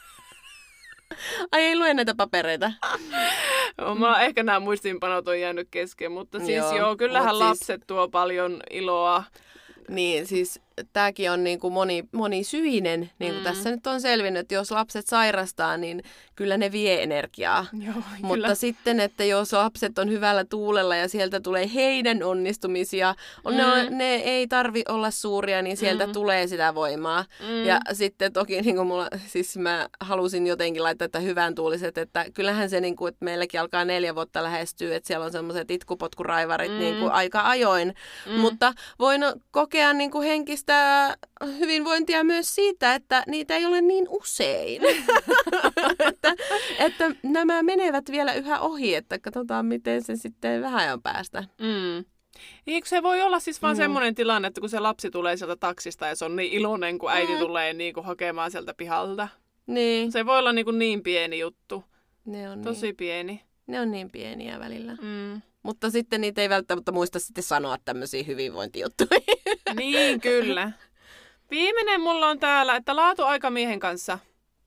Ai ei lue näitä papereita. Mä ehkä nämä muistiinpanot on jäänyt kesken, mutta siis joo, joo kyllähän mut lapset siis... tuo paljon iloa. Niin, siis tämäkin on niin kuin moni, monisyinen, niin kuin mm. tässä nyt on selvinnyt, että jos lapset sairastaa, niin kyllä ne vie energiaa. Joo, mutta kyllä. sitten, että jos lapset on hyvällä tuulella ja sieltä tulee heidän onnistumisia, on mm. ne, ne ei tarvi olla suuria, niin sieltä mm. tulee sitä voimaa. Mm. Ja sitten toki niin kuin mulla, siis mä halusin jotenkin laittaa tätä hyvän tuuliset, että kyllähän se, niin kuin, että meilläkin alkaa neljä vuotta lähestyä, että siellä on semmoiset itkupotkuraivarit mm. niin kuin aika ajoin, mm. mutta voin kokea niin kuin henkistä hyvinvointia myös siitä, että niitä ei ole niin usein. että, että nämä menevät vielä yhä ohi, että katsotaan miten se sitten vähän ajan päästä. Mm. Eikö se voi olla siis vaan mm. semmoinen tilanne, että kun se lapsi tulee sieltä taksista ja se on niin iloinen, kun äiti mm. tulee niin kuin hakemaan sieltä pihalta. Niin. Se voi olla niin, kuin niin pieni juttu. Ne on Tosi niin. pieni. Ne on niin pieniä välillä. Mm. Mutta sitten niitä ei välttämättä muista sitten sanoa tämmöisiä hyvinvointijuttuja. Niin, kyllä. Viimeinen mulla on täällä, että laatuaikamiehen kanssa.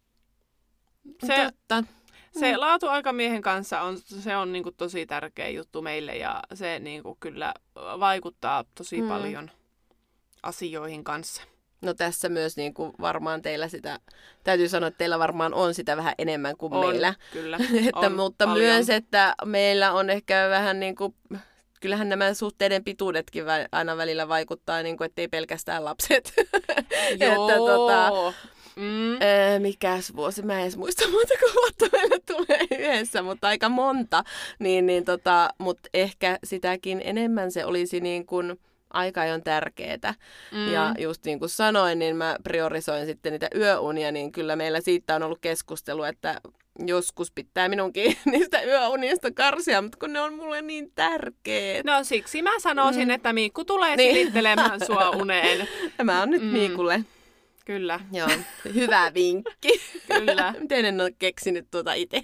Se, Totta. Se mm. laatuaikamiehen kanssa on, se on niinku tosi tärkeä juttu meille ja se niinku kyllä vaikuttaa tosi mm. paljon asioihin kanssa. No tässä myös niin kuin varmaan teillä sitä, täytyy sanoa, että teillä varmaan on sitä vähän enemmän kuin on, meillä. Kyllä, että, on mutta paljon. myös, että meillä on ehkä vähän niin kuin, kyllähän nämä suhteiden pituudetkin aina välillä vaikuttaa, niin kuin, ettei pelkästään lapset. Joo. että, tota, mm. ää, mikäs vuosi, mä en edes muista monta vuotta meillä tulee yhdessä, mutta aika monta. Niin, niin, tota, mutta ehkä sitäkin enemmän se olisi niin kuin aika on tärkeetä. Mm. Ja just niin kuin sanoin, niin mä priorisoin sitten niitä yöunia, niin kyllä meillä siitä on ollut keskustelu, että joskus pitää minunkin niistä yöunista karsia, mutta kun ne on mulle niin tärkeät. No siksi mä sanoisin, mm. että Miikku tulee niin. silittelemään sua uneen. Tämä on nyt mm. Miikulle. Kyllä. Joo, hyvä vinkki. Kyllä. Miten en ole keksinyt tuota itse?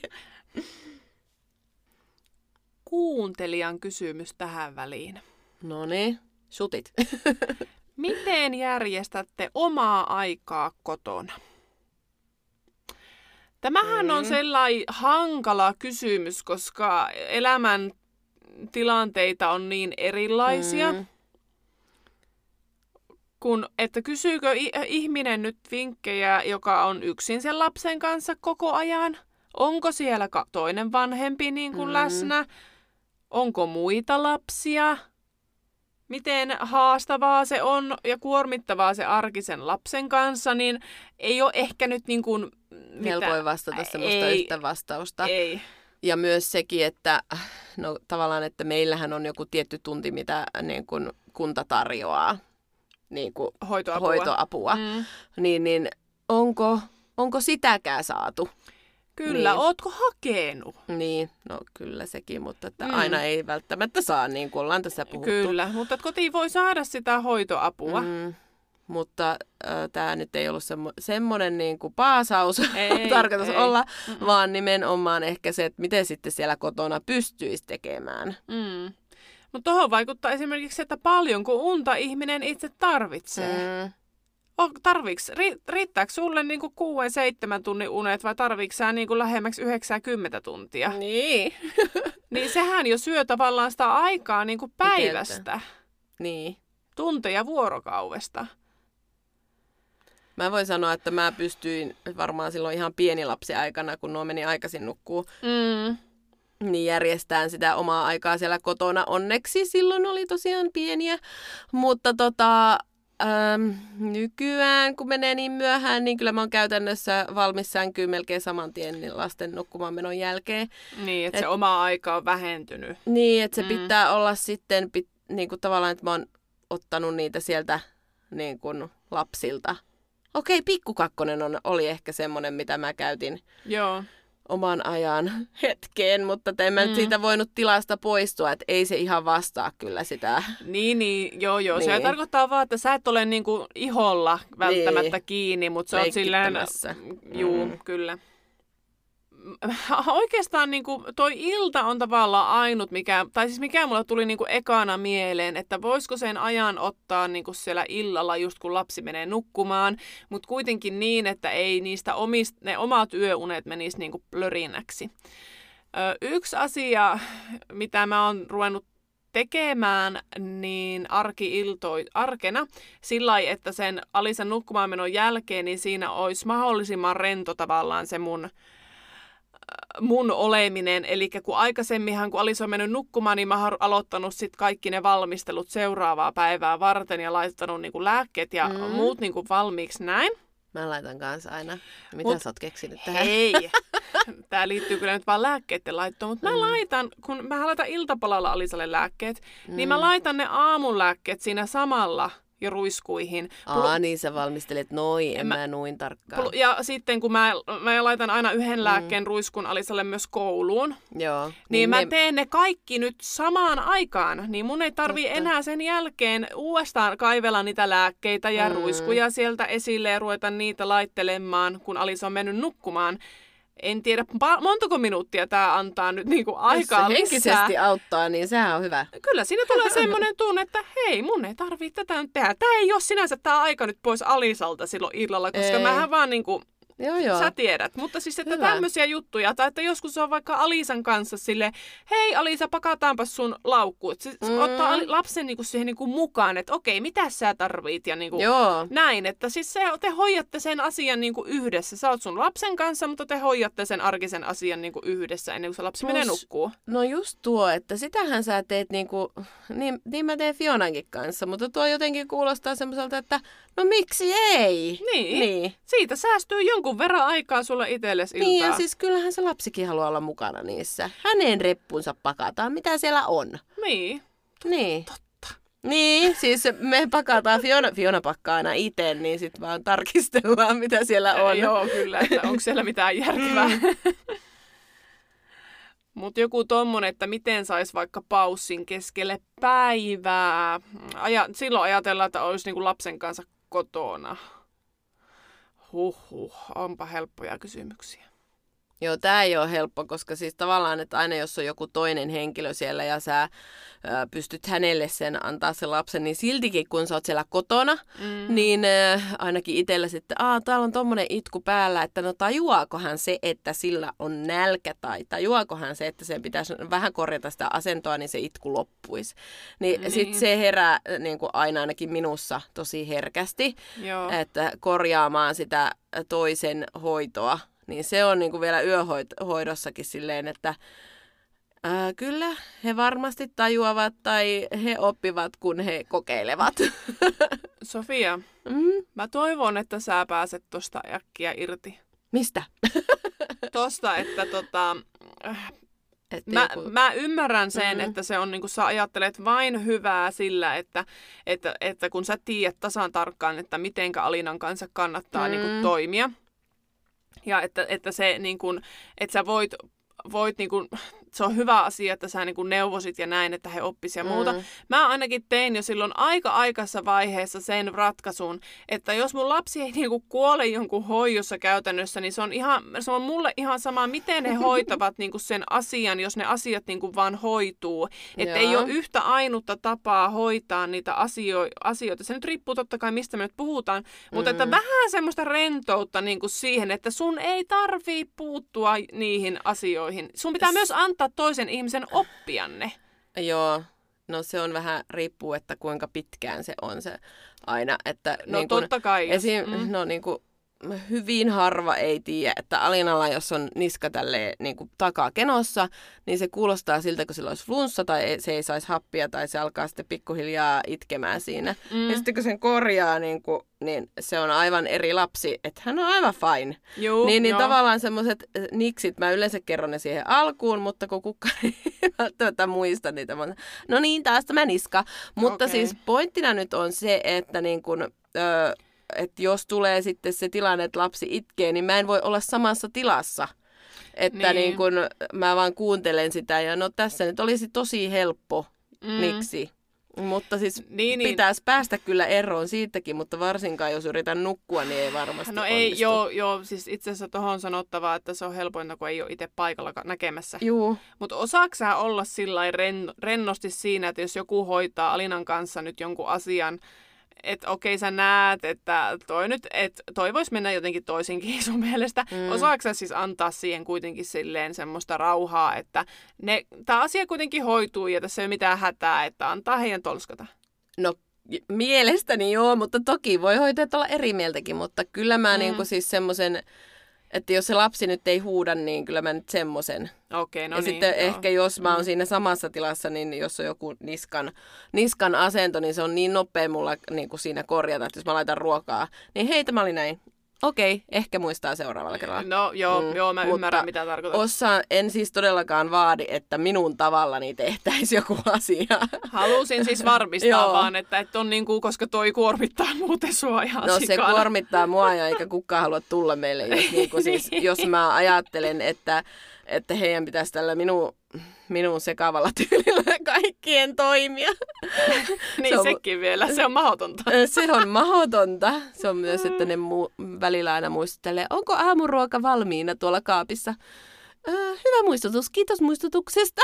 Kuuntelijan kysymys tähän väliin. No niin. Sutit. Miten järjestätte omaa aikaa kotona? Tämähän mm. on sellainen hankala kysymys, koska elämän tilanteita on niin erilaisia. Mm. Kun, että kysyykö ihminen nyt vinkkejä, joka on yksin sen lapsen kanssa koko ajan? Onko siellä toinen vanhempi niin kuin mm. läsnä? Onko muita lapsia? Miten haastavaa se on ja kuormittavaa se arkisen lapsen kanssa, niin ei ole ehkä nyt niin kuin... Helpoin vastata semmoista ei, yhtä vastausta. Ei. Ja myös sekin, että no, tavallaan, että meillähän on joku tietty tunti, mitä niin kuin kunta tarjoaa. Niin kuin hoitoapua. hoitoapua. Mm. Niin, niin onko, onko sitäkään saatu? Kyllä, niin. Ootko hakenut? Niin, no kyllä sekin, mutta että mm. aina ei välttämättä saa, niin kuin ollaan tässä puhuttu. Kyllä, mutta kotiin voi saada sitä hoitoapua. Mm. Mutta äh, tämä nyt ei ollut semmo- semmoinen niin kuin paasaus, ei, tarkoitus ei. olla, Mm-mm. vaan nimenomaan ehkä se, että miten sitten siellä kotona pystyisi tekemään. Mm. Mutta tuohon vaikuttaa esimerkiksi, että paljonko unta ihminen itse tarvitsee. Mm. Tarviks, riittääkö sulle niinku kuuden, seitsemän tunnin unet vai tarviiko sä niinku lähemmäksi yhdeksänkymmentä tuntia? Niin. Niin sehän jo syö tavallaan sitä aikaa niinku päivästä. Niin. Tunteja vuorokaudesta. Mä voin sanoa, että mä pystyin varmaan silloin ihan pieni lapsi aikana, kun nuo meni aikaisin nukkuu, mm. niin järjestään sitä omaa aikaa siellä kotona. Onneksi silloin oli tosiaan pieniä, mutta tota... Ähm, nykyään, kun menee niin myöhään, niin kyllä mä oon käytännössä valmis sänkyyn melkein saman tien niin lasten nukkumaan menon jälkeen. Niin, että et, se oma aika on vähentynyt. Niin, että se mm. pitää olla sitten pit, niin kuin tavallaan, että mä oon ottanut niitä sieltä niin kuin lapsilta. Okei, pikkukakkonen on, oli ehkä semmoinen, mitä mä käytin. Joo. Oman ajan hetkeen, mutta en mä mm. siitä voinut tilasta poistua, että ei se ihan vastaa kyllä sitä. Niin, niin joo, joo. Niin. Se tarkoittaa vaan, että sä et ole niinku iholla välttämättä niin. kiinni, mutta sä oot silleen... Juu, mm. kyllä. Oikeastaan niinku toi ilta on tavallaan ainut, mikä, tai siis mikä mulla tuli niinku ekana mieleen, että voisiko sen ajan ottaa niinku siellä illalla just kun lapsi menee nukkumaan, mutta kuitenkin niin, että ei niistä omist, ne omat yöunet menisi niinku plörinäksi. Ö, yksi asia, mitä mä oon ruvennut tekemään, niin arki-iltoi, arkena sillä lailla, että sen Alisan nukkumaan menon jälkeen, niin siinä olisi mahdollisimman rento tavallaan se mun mun oleminen, eli kun aikaisemminhan, kun Alisa on mennyt nukkumaan, niin mä oon aloittanut sit kaikki ne valmistelut seuraavaa päivää varten ja laittanut niinku lääkkeet ja mm. muut niinku valmiiksi näin. Mä laitan kanssa aina. Mitä Mut, sä oot keksinyt tähän? Ei. Tää liittyy kyllä nyt vaan lääkkeiden laittoon, mutta mm. mä laitan, kun mä laitan iltapalalla Alisalle lääkkeet, mm. niin mä laitan ne aamun lääkkeet siinä samalla jo ruiskuihin. Aa, niin sä valmistelet noin, en mä, mä noin tarkkaan. Ja sitten kun mä, mä laitan aina yhden lääkkeen mm. ruiskun Alisalle myös kouluun, Joo, niin, niin mä ne... teen ne kaikki nyt samaan aikaan. Niin mun ei tarvii Totta. enää sen jälkeen uudestaan kaivella niitä lääkkeitä ja mm. ruiskuja sieltä esille ja ruveta niitä laittelemaan, kun Alisa on mennyt nukkumaan. En tiedä, montako minuuttia tämä antaa nyt niinku aikaa lisää. Jos se henkisesti auttaa, niin sehän on hyvä. Kyllä siinä tulee semmoinen tunne, että hei, mun ei tarvitse tätä nyt tehdä. Tämä ei ole sinänsä tämä aika nyt pois Alisalta silloin illalla, koska ei. mähän vaan niinku... Joo, joo. Sä tiedät, mutta siis että Hyvä. tämmöisiä juttuja, tai että joskus on vaikka Alisan kanssa sille, hei Alisa, pakataanpas sun laukku. Se mm. ottaa lapsen niinku siihen niinku mukaan, että okei, mitä sä tarvit ja niinku näin. Että siis se, te hoidatte sen asian niinku yhdessä. Sä oot sun lapsen kanssa, mutta te hoidatte sen arkisen asian niinku yhdessä ennen kuin se lapsi Plus, menee nukkuu. No just tuo, että sitähän sä teet niinku, niin, niin mä teen Fionankin kanssa, mutta tuo jotenkin kuulostaa semmoiselta, että no miksi ei? Niin, niin. Siitä säästyy jonkun verran aikaa sulle itsellesi iltaa. Niin, ja siis kyllähän se lapsikin haluaa olla mukana niissä. Hänen reppunsa pakataan, mitä siellä on. Niin. Niin. Totta. Niin, siis me pakataan, Fiona, Fiona pakkaa aina itse, niin sitten vaan tarkistellaan, mitä siellä on. Joo, kyllä, että onko siellä mitään järkevää. Mutta joku tommonen, että miten sais vaikka paussin keskelle päivää. Aja, silloin ajatellaan, että olisi niinku lapsen kanssa kotona. Huhhuh, onpa helppoja kysymyksiä. Joo, tämä ei ole helppo, koska siis tavallaan, että aina jos on joku toinen henkilö siellä ja sä ö, pystyt hänelle sen antaa sen lapsen, niin siltikin kun sä oot siellä kotona, mm. niin ö, ainakin itsellä sitten, aa, täällä on tommonen itku päällä, että no tajuaakohan se, että sillä on nälkä tai tajuaakohan se, että sen pitäisi vähän korjata sitä asentoa, niin se itku loppuisi. Niin, niin. Sitten se herää niin kuin aina ainakin minussa tosi herkästi, Joo. että korjaamaan sitä toisen hoitoa. Niin se on niinku vielä yöhoidossakin silleen, että ää, kyllä he varmasti tajuavat tai he oppivat, kun he kokeilevat. Sofia, mm-hmm. mä toivon, että sä pääset tosta äkkiä irti. Mistä? Tosta, että tota... Mä, joku... mä ymmärrän sen, mm-hmm. että se on niin kuin sä ajattelet vain hyvää sillä, että, että, että kun sä tiedät tasan tarkkaan, että mitenkä Alinan kanssa kannattaa mm-hmm. niin kuin toimia. Ja että, että, se, niin kun, että sä voit, voit niin kun, se on hyvä asia, että sä niin kun neuvosit ja näin, että he oppisivat ja muuta. Mm. Mä ainakin tein jo silloin aika aikaisessa vaiheessa sen ratkaisun, että jos mun lapsi ei niin kun kuole jonkun hoidossa käytännössä, niin se on, ihan, se on mulle ihan sama, miten he hoitavat niin kun sen asian, jos ne asiat niin kun vaan hoituu. Että ei ole yhtä ainutta tapaa hoitaa niitä asio- asioita. Se nyt riippuu totta kai, mistä me nyt puhutaan, mm. mutta että vähän semmoista rentoutta niin kun siihen, että sun ei tarvii puuttua niihin asioihin. Sun pitää S- myös antaa toisen ihmisen oppianne. Joo, no se on vähän riippuu, että kuinka pitkään se on se aina. Että no niin kun, totta kai. Esim, mm. No niin kuin hyvin harva ei tiedä, että Alinalla, jos on niska tälleen niin kuin takakenossa, niin se kuulostaa siltä, kun sillä olisi flunssa tai se ei saisi happia tai se alkaa sitten pikkuhiljaa itkemään siinä. Mm. Ja sitten kun sen korjaa, niin, kuin, niin se on aivan eri lapsi, että hän on aivan fine. Juu, niin niin tavallaan semmoiset niksit, mä yleensä kerron ne siihen alkuun, mutta kun kukaan ei välttämättä muista niitä. No niin, taas tämä niska. Mutta okay. Siis pointtina nyt on se, että niin kuin... Öö, että jos tulee sitten se tilanne, että lapsi itkee, niin mä en voi olla samassa tilassa. Että niin. Niin kun mä vaan kuuntelen sitä ja no tässä nyt olisi tosi helppo mm. miksi. Mutta siis niin, pitäisi niin. päästä kyllä eroon siitäkin, mutta varsinkaan jos yritän nukkua, niin ei varmasti No ei, onnistu. joo, joo, siis itse asiassa tohon sanottavaa, että se on helpointa, kun ei ole itse paikalla näkemässä. Juu. Mutta osaatko sä olla sillä ren, rennosti siinä, että jos joku hoitaa Alinan kanssa nyt jonkun asian, että okei, sä näet, että toi nyt, että toi voisi mennä jotenkin toisinkin sun mielestä. Mm. Osaatko sä siis antaa siihen kuitenkin silleen semmoista rauhaa, että tämä asia kuitenkin hoituu ja tässä ei ole mitään hätää, että antaa heidän tolskata? No mielestäni joo, mutta toki voi hoitajat olla eri mieltäkin, mutta kyllä mä mm. niinku siis semmoisen... Että jos se lapsi nyt ei huuda, niin kyllä mä nyt semmoisen. Okei, no ja niin. sitten joo. Ehkä jos mä oon mm. siinä samassa tilassa, niin jos on joku niskan, niskan asento, niin se on niin nopea mulla niin kuin siinä korjata, että jos mä laitan ruokaa, niin hei, tämä oli näin. Okei, ehkä muistaa seuraavalla kerralla. No joo, mm, joo mä ymmärrän mitä tarkoitat. Osaan, en siis todellakaan vaadi, että minun tavallani tehtäisiin joku asia. Halusin siis varmistaa vaan, että et on niin kuin, koska toi kuormittaa muuten sua ihan No sikana. Se kuormittaa mua ja eikä kukaan halua tulla meille, jos, niin kuin siis, jos mä ajattelen, että, että heidän pitäisi tällä minun, minun sekavalla tyylillä kaikkien toimia. Niin se on, sekin vielä, se on mahdotonta. Se on mahdotonta. Se on myös, että ne mu- välillä aina muistuttelee, onko aamuruoka valmiina tuolla kaapissa? Äh, hyvä muistutus, kiitos muistutuksesta.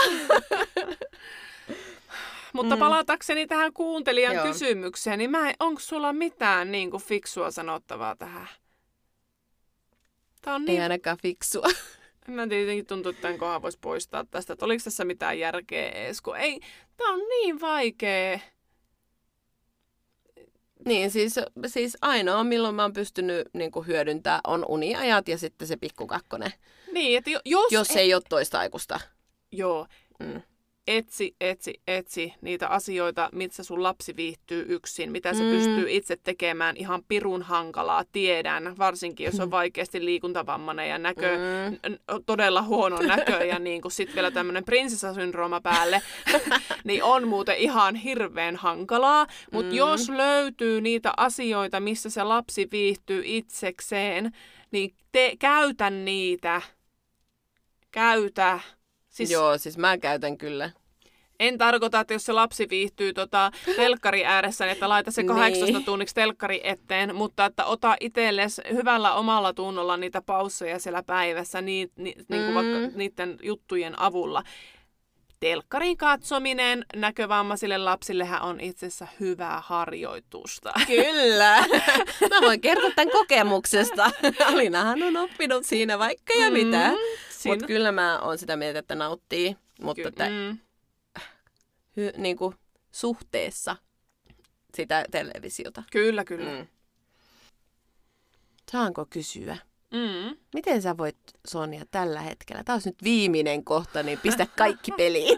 Mutta mm. palatakseni tähän kuuntelijan Joo. kysymykseen, niin onko sulla mitään niin kuin fiksua sanottavaa tähän? Tää on niin... Ei ainakaan fiksua. Mä tietenkin tuntuu, että tämän kohan voisi poistaa tästä, että oliko tässä mitään järkeä edes, kun ei, tää on niin vaikea. Niin, siis, siis ainoa, milloin mä oon pystynyt niin kuin hyödyntämään, on uniajat ja sitten se pikkukakkonen. Niin, että jos... Jos ei ole toista aikuista. Joo. Mm. Etsi, etsi, etsi niitä asioita, missä sun lapsi viihtyy yksin, mitä se mm. pystyy itse tekemään ihan pirun hankalaa, tiedän, varsinkin jos on vaikeasti liikuntavammainen ja näkö, mm. n- todella huono näkö ja niin kuin sit vielä tämmöinen prinsessasyndrooma päälle, niin on muuten ihan hirveän hankalaa, mutta mm. jos löytyy niitä asioita, missä se lapsi viihtyy itsekseen, niin te, käytä niitä, käytä. Siis, Joo, siis mä käytän kyllä. En tarkoita, että jos se lapsi viihtyy tota telkkari ääressä, niin että laita se kahdeksantoista Niin. tunniksi telkkari eteen, mutta että ota itsellesi hyvällä omalla tunnolla niitä pausseja siellä päivässä niin, niin, niin kuin Mm. vaikka niiden juttujen avulla. Telkkarin katsominen näkövammaisille lapsillehän on itse asiassa hyvää harjoitusta. Kyllä. Mä voin kertoa tämän kokemuksesta. Alinahan on oppinut siinä vaikka ja mitä. Mm, Mutta kyllä mä oon sitä mieltä, että nauttii. Mutta Ky- että mm. hy, niinku, suhteessa sitä televisiota. Kyllä, kyllä. Mm. Saanko kysyä? Mm. Miten sä voit, Sonja, tällä hetkellä? Tämä olisi nyt viimeinen kohta, niin pistä kaikki peliin.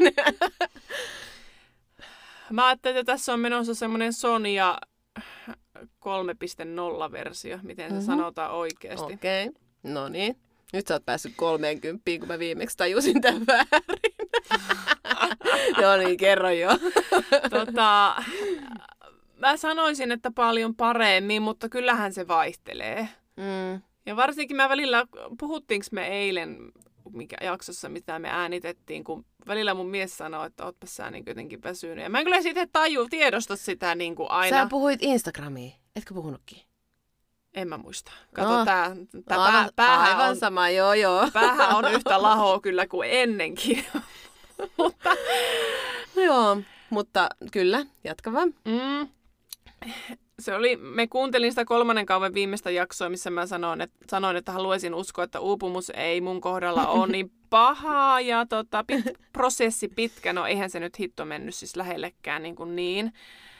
Mä ajattelin, että tässä on menossa semmoinen Sonja kolme piste nolla-versio, miten se Mhm. sanotaan oikeasti. Okei, okay. No niin. Nyt sä oot päässyt kolmeenkymppiin, kun mä viimeksi tajusin tämän väärin. Joo niin, kerro jo. Tota, mä sanoisin, että paljon paremmin, mutta kyllähän se vaihtelee. Mm. Ja varsinkin mä välillä, puhuttiinko me eilen mikä jaksossa, mitä me äänitettiin, kun välillä mun mies sanoo, että ootpa sä niin jotenkin väsynyt. Ja mä en kyllä siitä taju, tiedosta sitä niin kuin aina. Sä puhuit Instagramiin, etkö puhunutkin? En mä muista. Kato, No. tää, tää Aivan, pää, päähän, aivan on, sama, joo joo. päähän on yhtä lahoa kyllä kuin ennenkin. Mutta No joo, mutta kyllä, jatka vaan. mm, se oli, me kuuntelin sitä kolmannen kauden viimeistä jaksoa, missä mä sanoin, että, sanoin, että haluaisin uskoa, että uupumus ei mun kohdalla ole niin pahaa ja tota, pit, prosessi pitkä. No eihän se nyt hitto mennyt siis lähellekään niin kuin niin.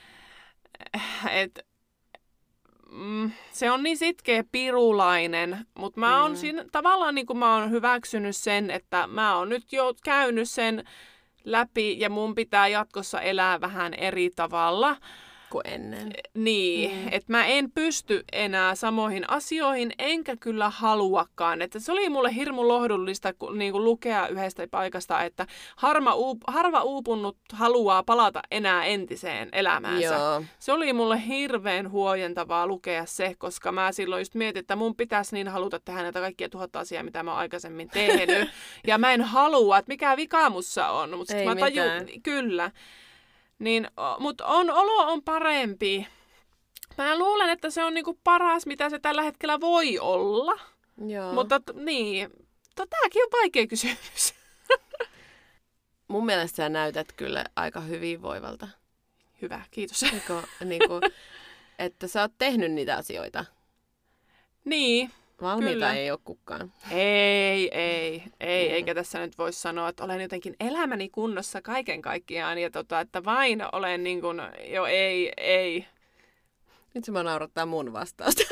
Et, mm, se on niin sitkeä pirulainen, mutta mä oon Mm. siinä, tavallaan niin kuin mä oon hyväksynyt sen, että mä oon nyt jo käynyt sen läpi ja mun pitää jatkossa elää vähän eri tavalla. Kuin ennen. Niin, Mm. että mä en pysty enää samoihin asioihin, enkä kyllä haluakaan. Että se oli mulle hirmu lohdullista ku- niin kuin lukea yhdestä paikasta, että harma uup- harva uupunut haluaa palata enää entiseen elämäänsä. Joo. Se oli mulle hirveän huojentavaa lukea se, koska mä silloin just mietin, että mun pitäisi niin haluta tehdä näitä kaikkia tuhatta asiaa, mitä mä oon aikaisemmin tehnyt. Ja mä en halua, että mikä vika mussa on. Mutta Ei mä tajun, mitään. kyllä. Niin, mutta on, olo on parempi. Mä luulen, että se on niinku paras, mitä se tällä hetkellä voi olla. Joo. Mutta t- niin, to, tääkin on vaikea kysymys. Mun mielestä sä näytät kyllä aika hyvinvoivalta. Hyvä, kiitos. Eikö, niin kuin, että sä oot tehnyt niitä asioita. Niin, Valmiita Kyllä. ei ole kukaan. ei, ei, ei, Mm. eikä tässä nyt voi sanoa, että olen jotenkin elämäni kunnossa kaiken kaikkiaan ja tota, että vain olen niin kuin, jo ei, ei. Nyt se mä naurattaa mun vastausta.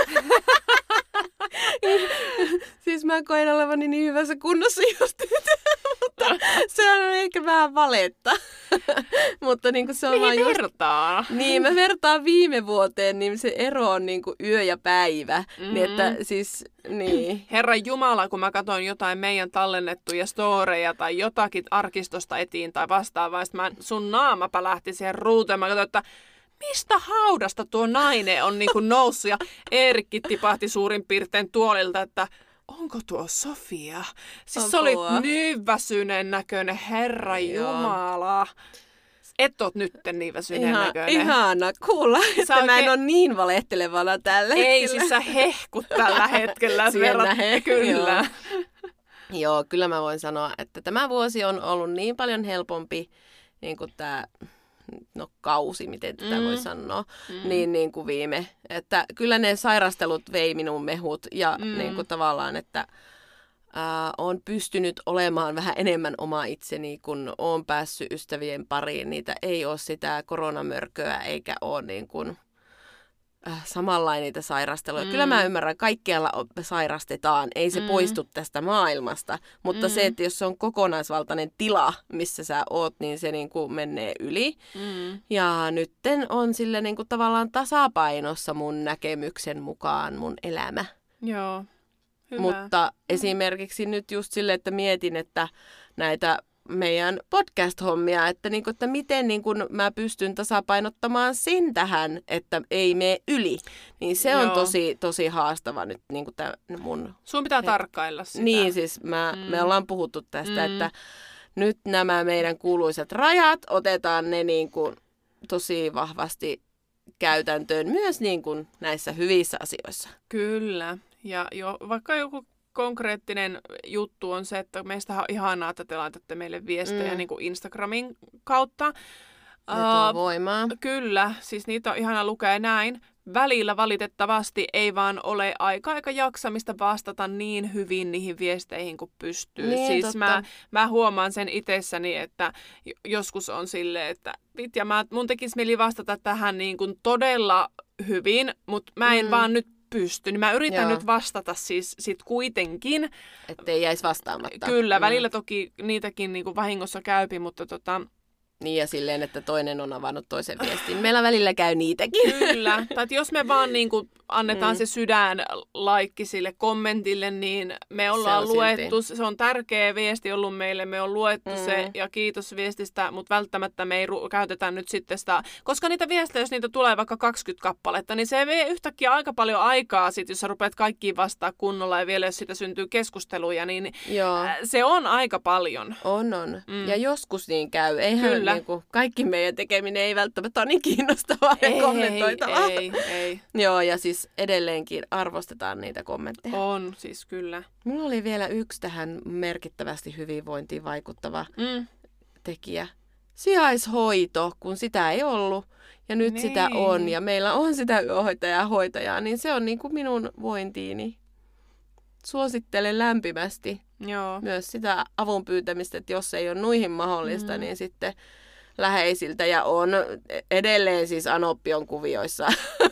Siis mä koen olevani niin hyvässä kunnossa just nyt, mutta se on ehkä vähän valetta. Mutta niin kuin se on vaan Mihin just... vertaa? Niin, mä vertaan viime vuoteen, niin se ero on niin kuin yö ja päivä. Mm. Niin että siis, niin. Herran Jumala, kun mä katsoin jotain meidän tallennettuja storeja tai jotakin arkistosta etiin tai vastaavaa, sit mä, sun naama pälähti siihen ruuteen. Mä katsoin, että mistä haudasta tuo nainen on niin kuin noussut ja Eerikki tipahti suurin piirtein tuolilta, että onko tuo Sofia? Siis se oli Apua. niin väsyneen näköinen, Herra Joo. Jumala. Et oot nyt niin väsyneen Ihan, näköinen. ihana kuulla, että mä en oikein- ole niin valehtelevana tällä Ei, hetkellä. siis sä hehkut tällä hetkellä. Siihen verrat- nähden, Kyllä. Joo, kyllä mä voin sanoa, että tämä vuosi on ollut niin paljon helpompi, niin kuin tämä, no kausi, miten tätä Mm. voi sanoa, Mm. niin, niin kuin viime. Että kyllä ne sairastelut vei minun mehut ja Mm. niin kuin tavallaan, että ää, olen pystynyt olemaan vähän enemmän oma itseni, kun olen päässyt ystävien pariin. Niitä ei ole sitä koronamörköä eikä ole niin kuin, äh, samanlainen niitä sairasteluja. Mm. Kyllä mä ymmärrän, kaikkialla o- sairastetaan, ei se Mm. poistu tästä maailmasta, mutta Mm. se, että jos se on kokonaisvaltainen tila, missä sä oot, niin se niin kuin menee yli. Mm. Ja nytten on sille niin kuin tavallaan tasapainossa mun näkemyksen mukaan mun elämä. Joo. Hyvä. Mutta esimerkiksi nyt just sille, että mietin, että näitä meidän podcast-hommia, että, niin kuin, että miten niin kuin mä pystyn tasapainottamaan sen tähän, että ei mene yli. Niin se on Joo. tosi, tosi haastava nyt niin kuin tämän mun... Sun pitää tarkkailla sitä. Niin siis mä, Mm. me ollaan puhuttu tästä, Mm. että nyt nämä meidän kuuluisat rajat, otetaan ne niin kuin tosi vahvasti käytäntöön myös niin kuin näissä hyvissä asioissa. Kyllä. Ja jo, vaikka joku konkreettinen juttu on se, että meistä on ihanaa, että te laitatte meille viestejä mm. niin kuin Instagramin kautta. Ne tuo voimaa. Uh, kyllä, siis niitä on ihana lukea näin. Välillä valitettavasti ei vaan ole aika aika jaksamista vastata niin hyvin niihin viesteihin kuin pystyy. Niin, siis mä, mä huomaan sen itsessäni, että joskus on silleen, että vitja, mä, mun tekisi mieli vastata tähän niin kuin todella hyvin, mutta mä en mm. vaan nyt pysty. Niin mä yritän Joo. nyt vastata siis sit kuitenkin. Ettei jäisi vastaamatta. Kyllä, mm. välillä toki niitäkin niin kuin vahingossa käypi, mutta tota... Niin ja silleen, että toinen on avannut toisen viestin. Meillä välillä käy niitäkin. Kyllä. Tai jos me vaan niin kuin annetaan mm. se sydän laikki sille kommentille, niin me ollaan se luettu. Silti. Se on tärkeä viesti ollut meille. Me on luettu mm. se ja kiitos viestistä, mutta välttämättä me ei ru- käytetä nyt sitten sitä. Koska niitä viestejä, jos niitä tulee vaikka kaksikymmentä kappaletta, niin se vie yhtäkkiä aika paljon aikaa sit, jos sä rupeat kaikkiin vastaan kunnolla ja vielä jos siitä syntyy keskusteluja, niin Joo. se on aika paljon. On, on. Mm. Ja joskus niin käy. Eihän Kyllä. Niin kuin kaikki meidän tekeminen ei välttämättä ole niin kiinnostavaa ei, ja kommentoitavaa. Ei, ei. Joo, ja siis edelleenkin arvostetaan niitä kommentteja. On, siis kyllä. Mulla oli vielä yksi tähän merkittävästi hyvinvointiin vaikuttava mm. tekijä. Sijaishoito, kun sitä ei ollut ja nyt niin. sitä on ja meillä on sitä yöhoitajaa hoitajaa, niin se on niin kuin minun vointiini. Suosittelen lämpimästi Joo. myös sitä avun pyytämistä, että jos ei ole nuihin mahdollista, mm. niin sitten läheisiltä ja on edelleen siis Anoppion kuvioissa.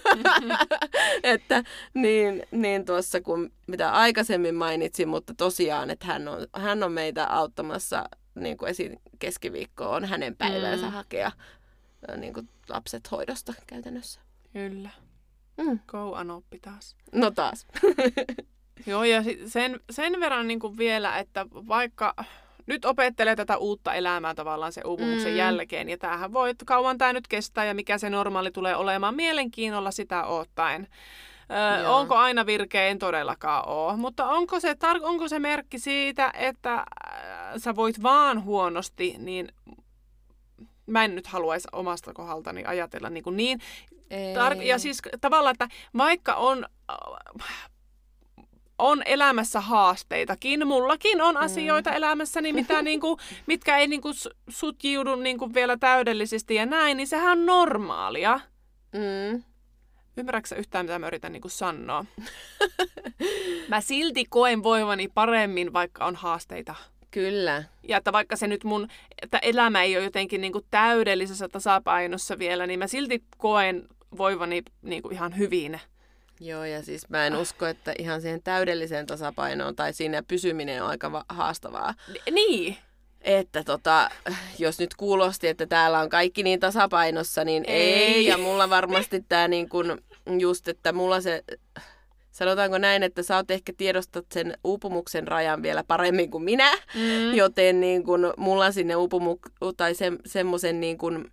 että niin, niin tuossa kuin mitä aikaisemmin mainitsin, mutta tosiaan, että hän on, hän on meitä auttamassa, niin kuin esim. Keskiviikko on hänen päivänsä mm. hakea niin kuin lapset hoidosta käytännössä. Kyllä. Mm. Go Anoppi taas. No taas. Joo, ja sen, sen verran niin kuin vielä, että vaikka nyt opettelee tätä uutta elämää tavallaan sen uupumuksen mm. jälkeen, ja tämähän voi, että kauan tämä nyt kestää, ja mikä se normaali tulee olemaan, mielenkiinnolla sitä odottaen. Öö, onko aina virkeä? En todellakaan ole. Mutta onko se, tar- onko se merkki siitä, että äh, sä voit vaan huonosti, niin mä en nyt haluaisi omasta kohdaltani ajatella niin kuin niin. Tar- ja siis tavallaan, että vaikka on... Äh, on elämässä haasteitakin. Mullakin on asioita mm. elämässäni, mitä, niinku, mitkä ei niinku, sut jiudu niinku, vielä täydellisesti ja näin, niin sehän on normaalia. Mm. Ymmärrätkö yhtään, mitä mä yritän niinku, sanoa? Mä silti koen voivani paremmin, vaikka on haasteita. Kyllä. Ja että vaikka se nyt mun että elämä ei ole jotenkin niinku, täydellisessä tasapainossa vielä, niin mä silti koen voivani niinku, ihan hyvin. Joo, ja siis mä en usko, että ihan siihen täydelliseen tasapainoon tai siinä pysyminen on aika va- haastavaa. Niin. Että tota, jos nyt kuulosti, että täällä on kaikki niin tasapainossa, niin ei. ei. Ja mulla varmasti tää niin kun just, että mulla se, sanotaanko näin, että sä oot ehkä tiedostat sen uupumuksen rajan vielä paremmin kuin minä. Mm. Joten niin kun mulla sinne uupumuk- tai se, semmoisen niin kun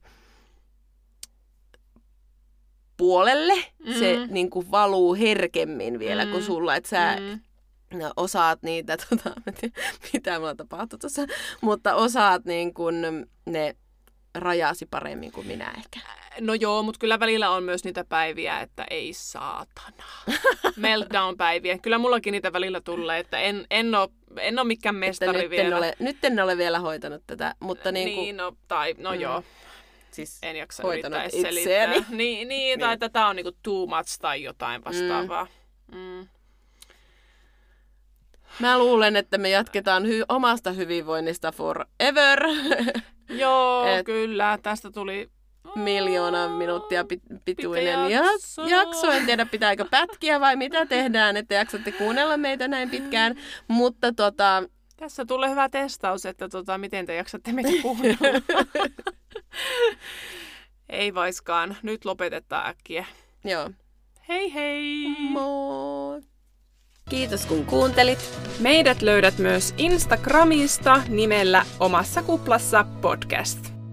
puolelle mm. se niin kuin valuu herkemmin vielä mm. kuin sulla, että sä mm. no, osaat niitä, tota, mitä mulla tapahtui tuossa, mutta osaat niin kuin ne rajasi paremmin kuin minä ehkä. No joo, mutta kyllä välillä on myös niitä päiviä, että ei saatana. Meltdown-päiviä. Kyllä mullakin niitä välillä tulee, että en, en, ole, en ole mikään mestari nyt vielä. En ole, nyt en ole vielä hoitanut tätä, mutta niin kuin... Niin, no, tai, no mm. joo. Siis en jaksa yrittää selittää. Niin, niin, niin, tai että tämä on niinku too much tai jotain vastaavaa. Mm. Mm. Mä luulen, että me jatketaan hy- omasta hyvinvoinnista forever. Joo, Et kyllä. Tästä tuli miljoona minuuttia pit- pituinen jakso. jakso. En tiedä, pitääkö pätkiä vai mitä tehdään, että jaksatte kuunnella meitä näin pitkään. Mutta tota... Tässä tulee hyvä testaus, että tota, miten te jaksatte meitä kuunnella. Ei vaiskaan. Nyt lopetetaan äkkiä. Joo. Hei hei! Moi! Kiitos kun kuuntelit. Meidät löydät myös Instagramista nimellä Omassa kuplassa podcast.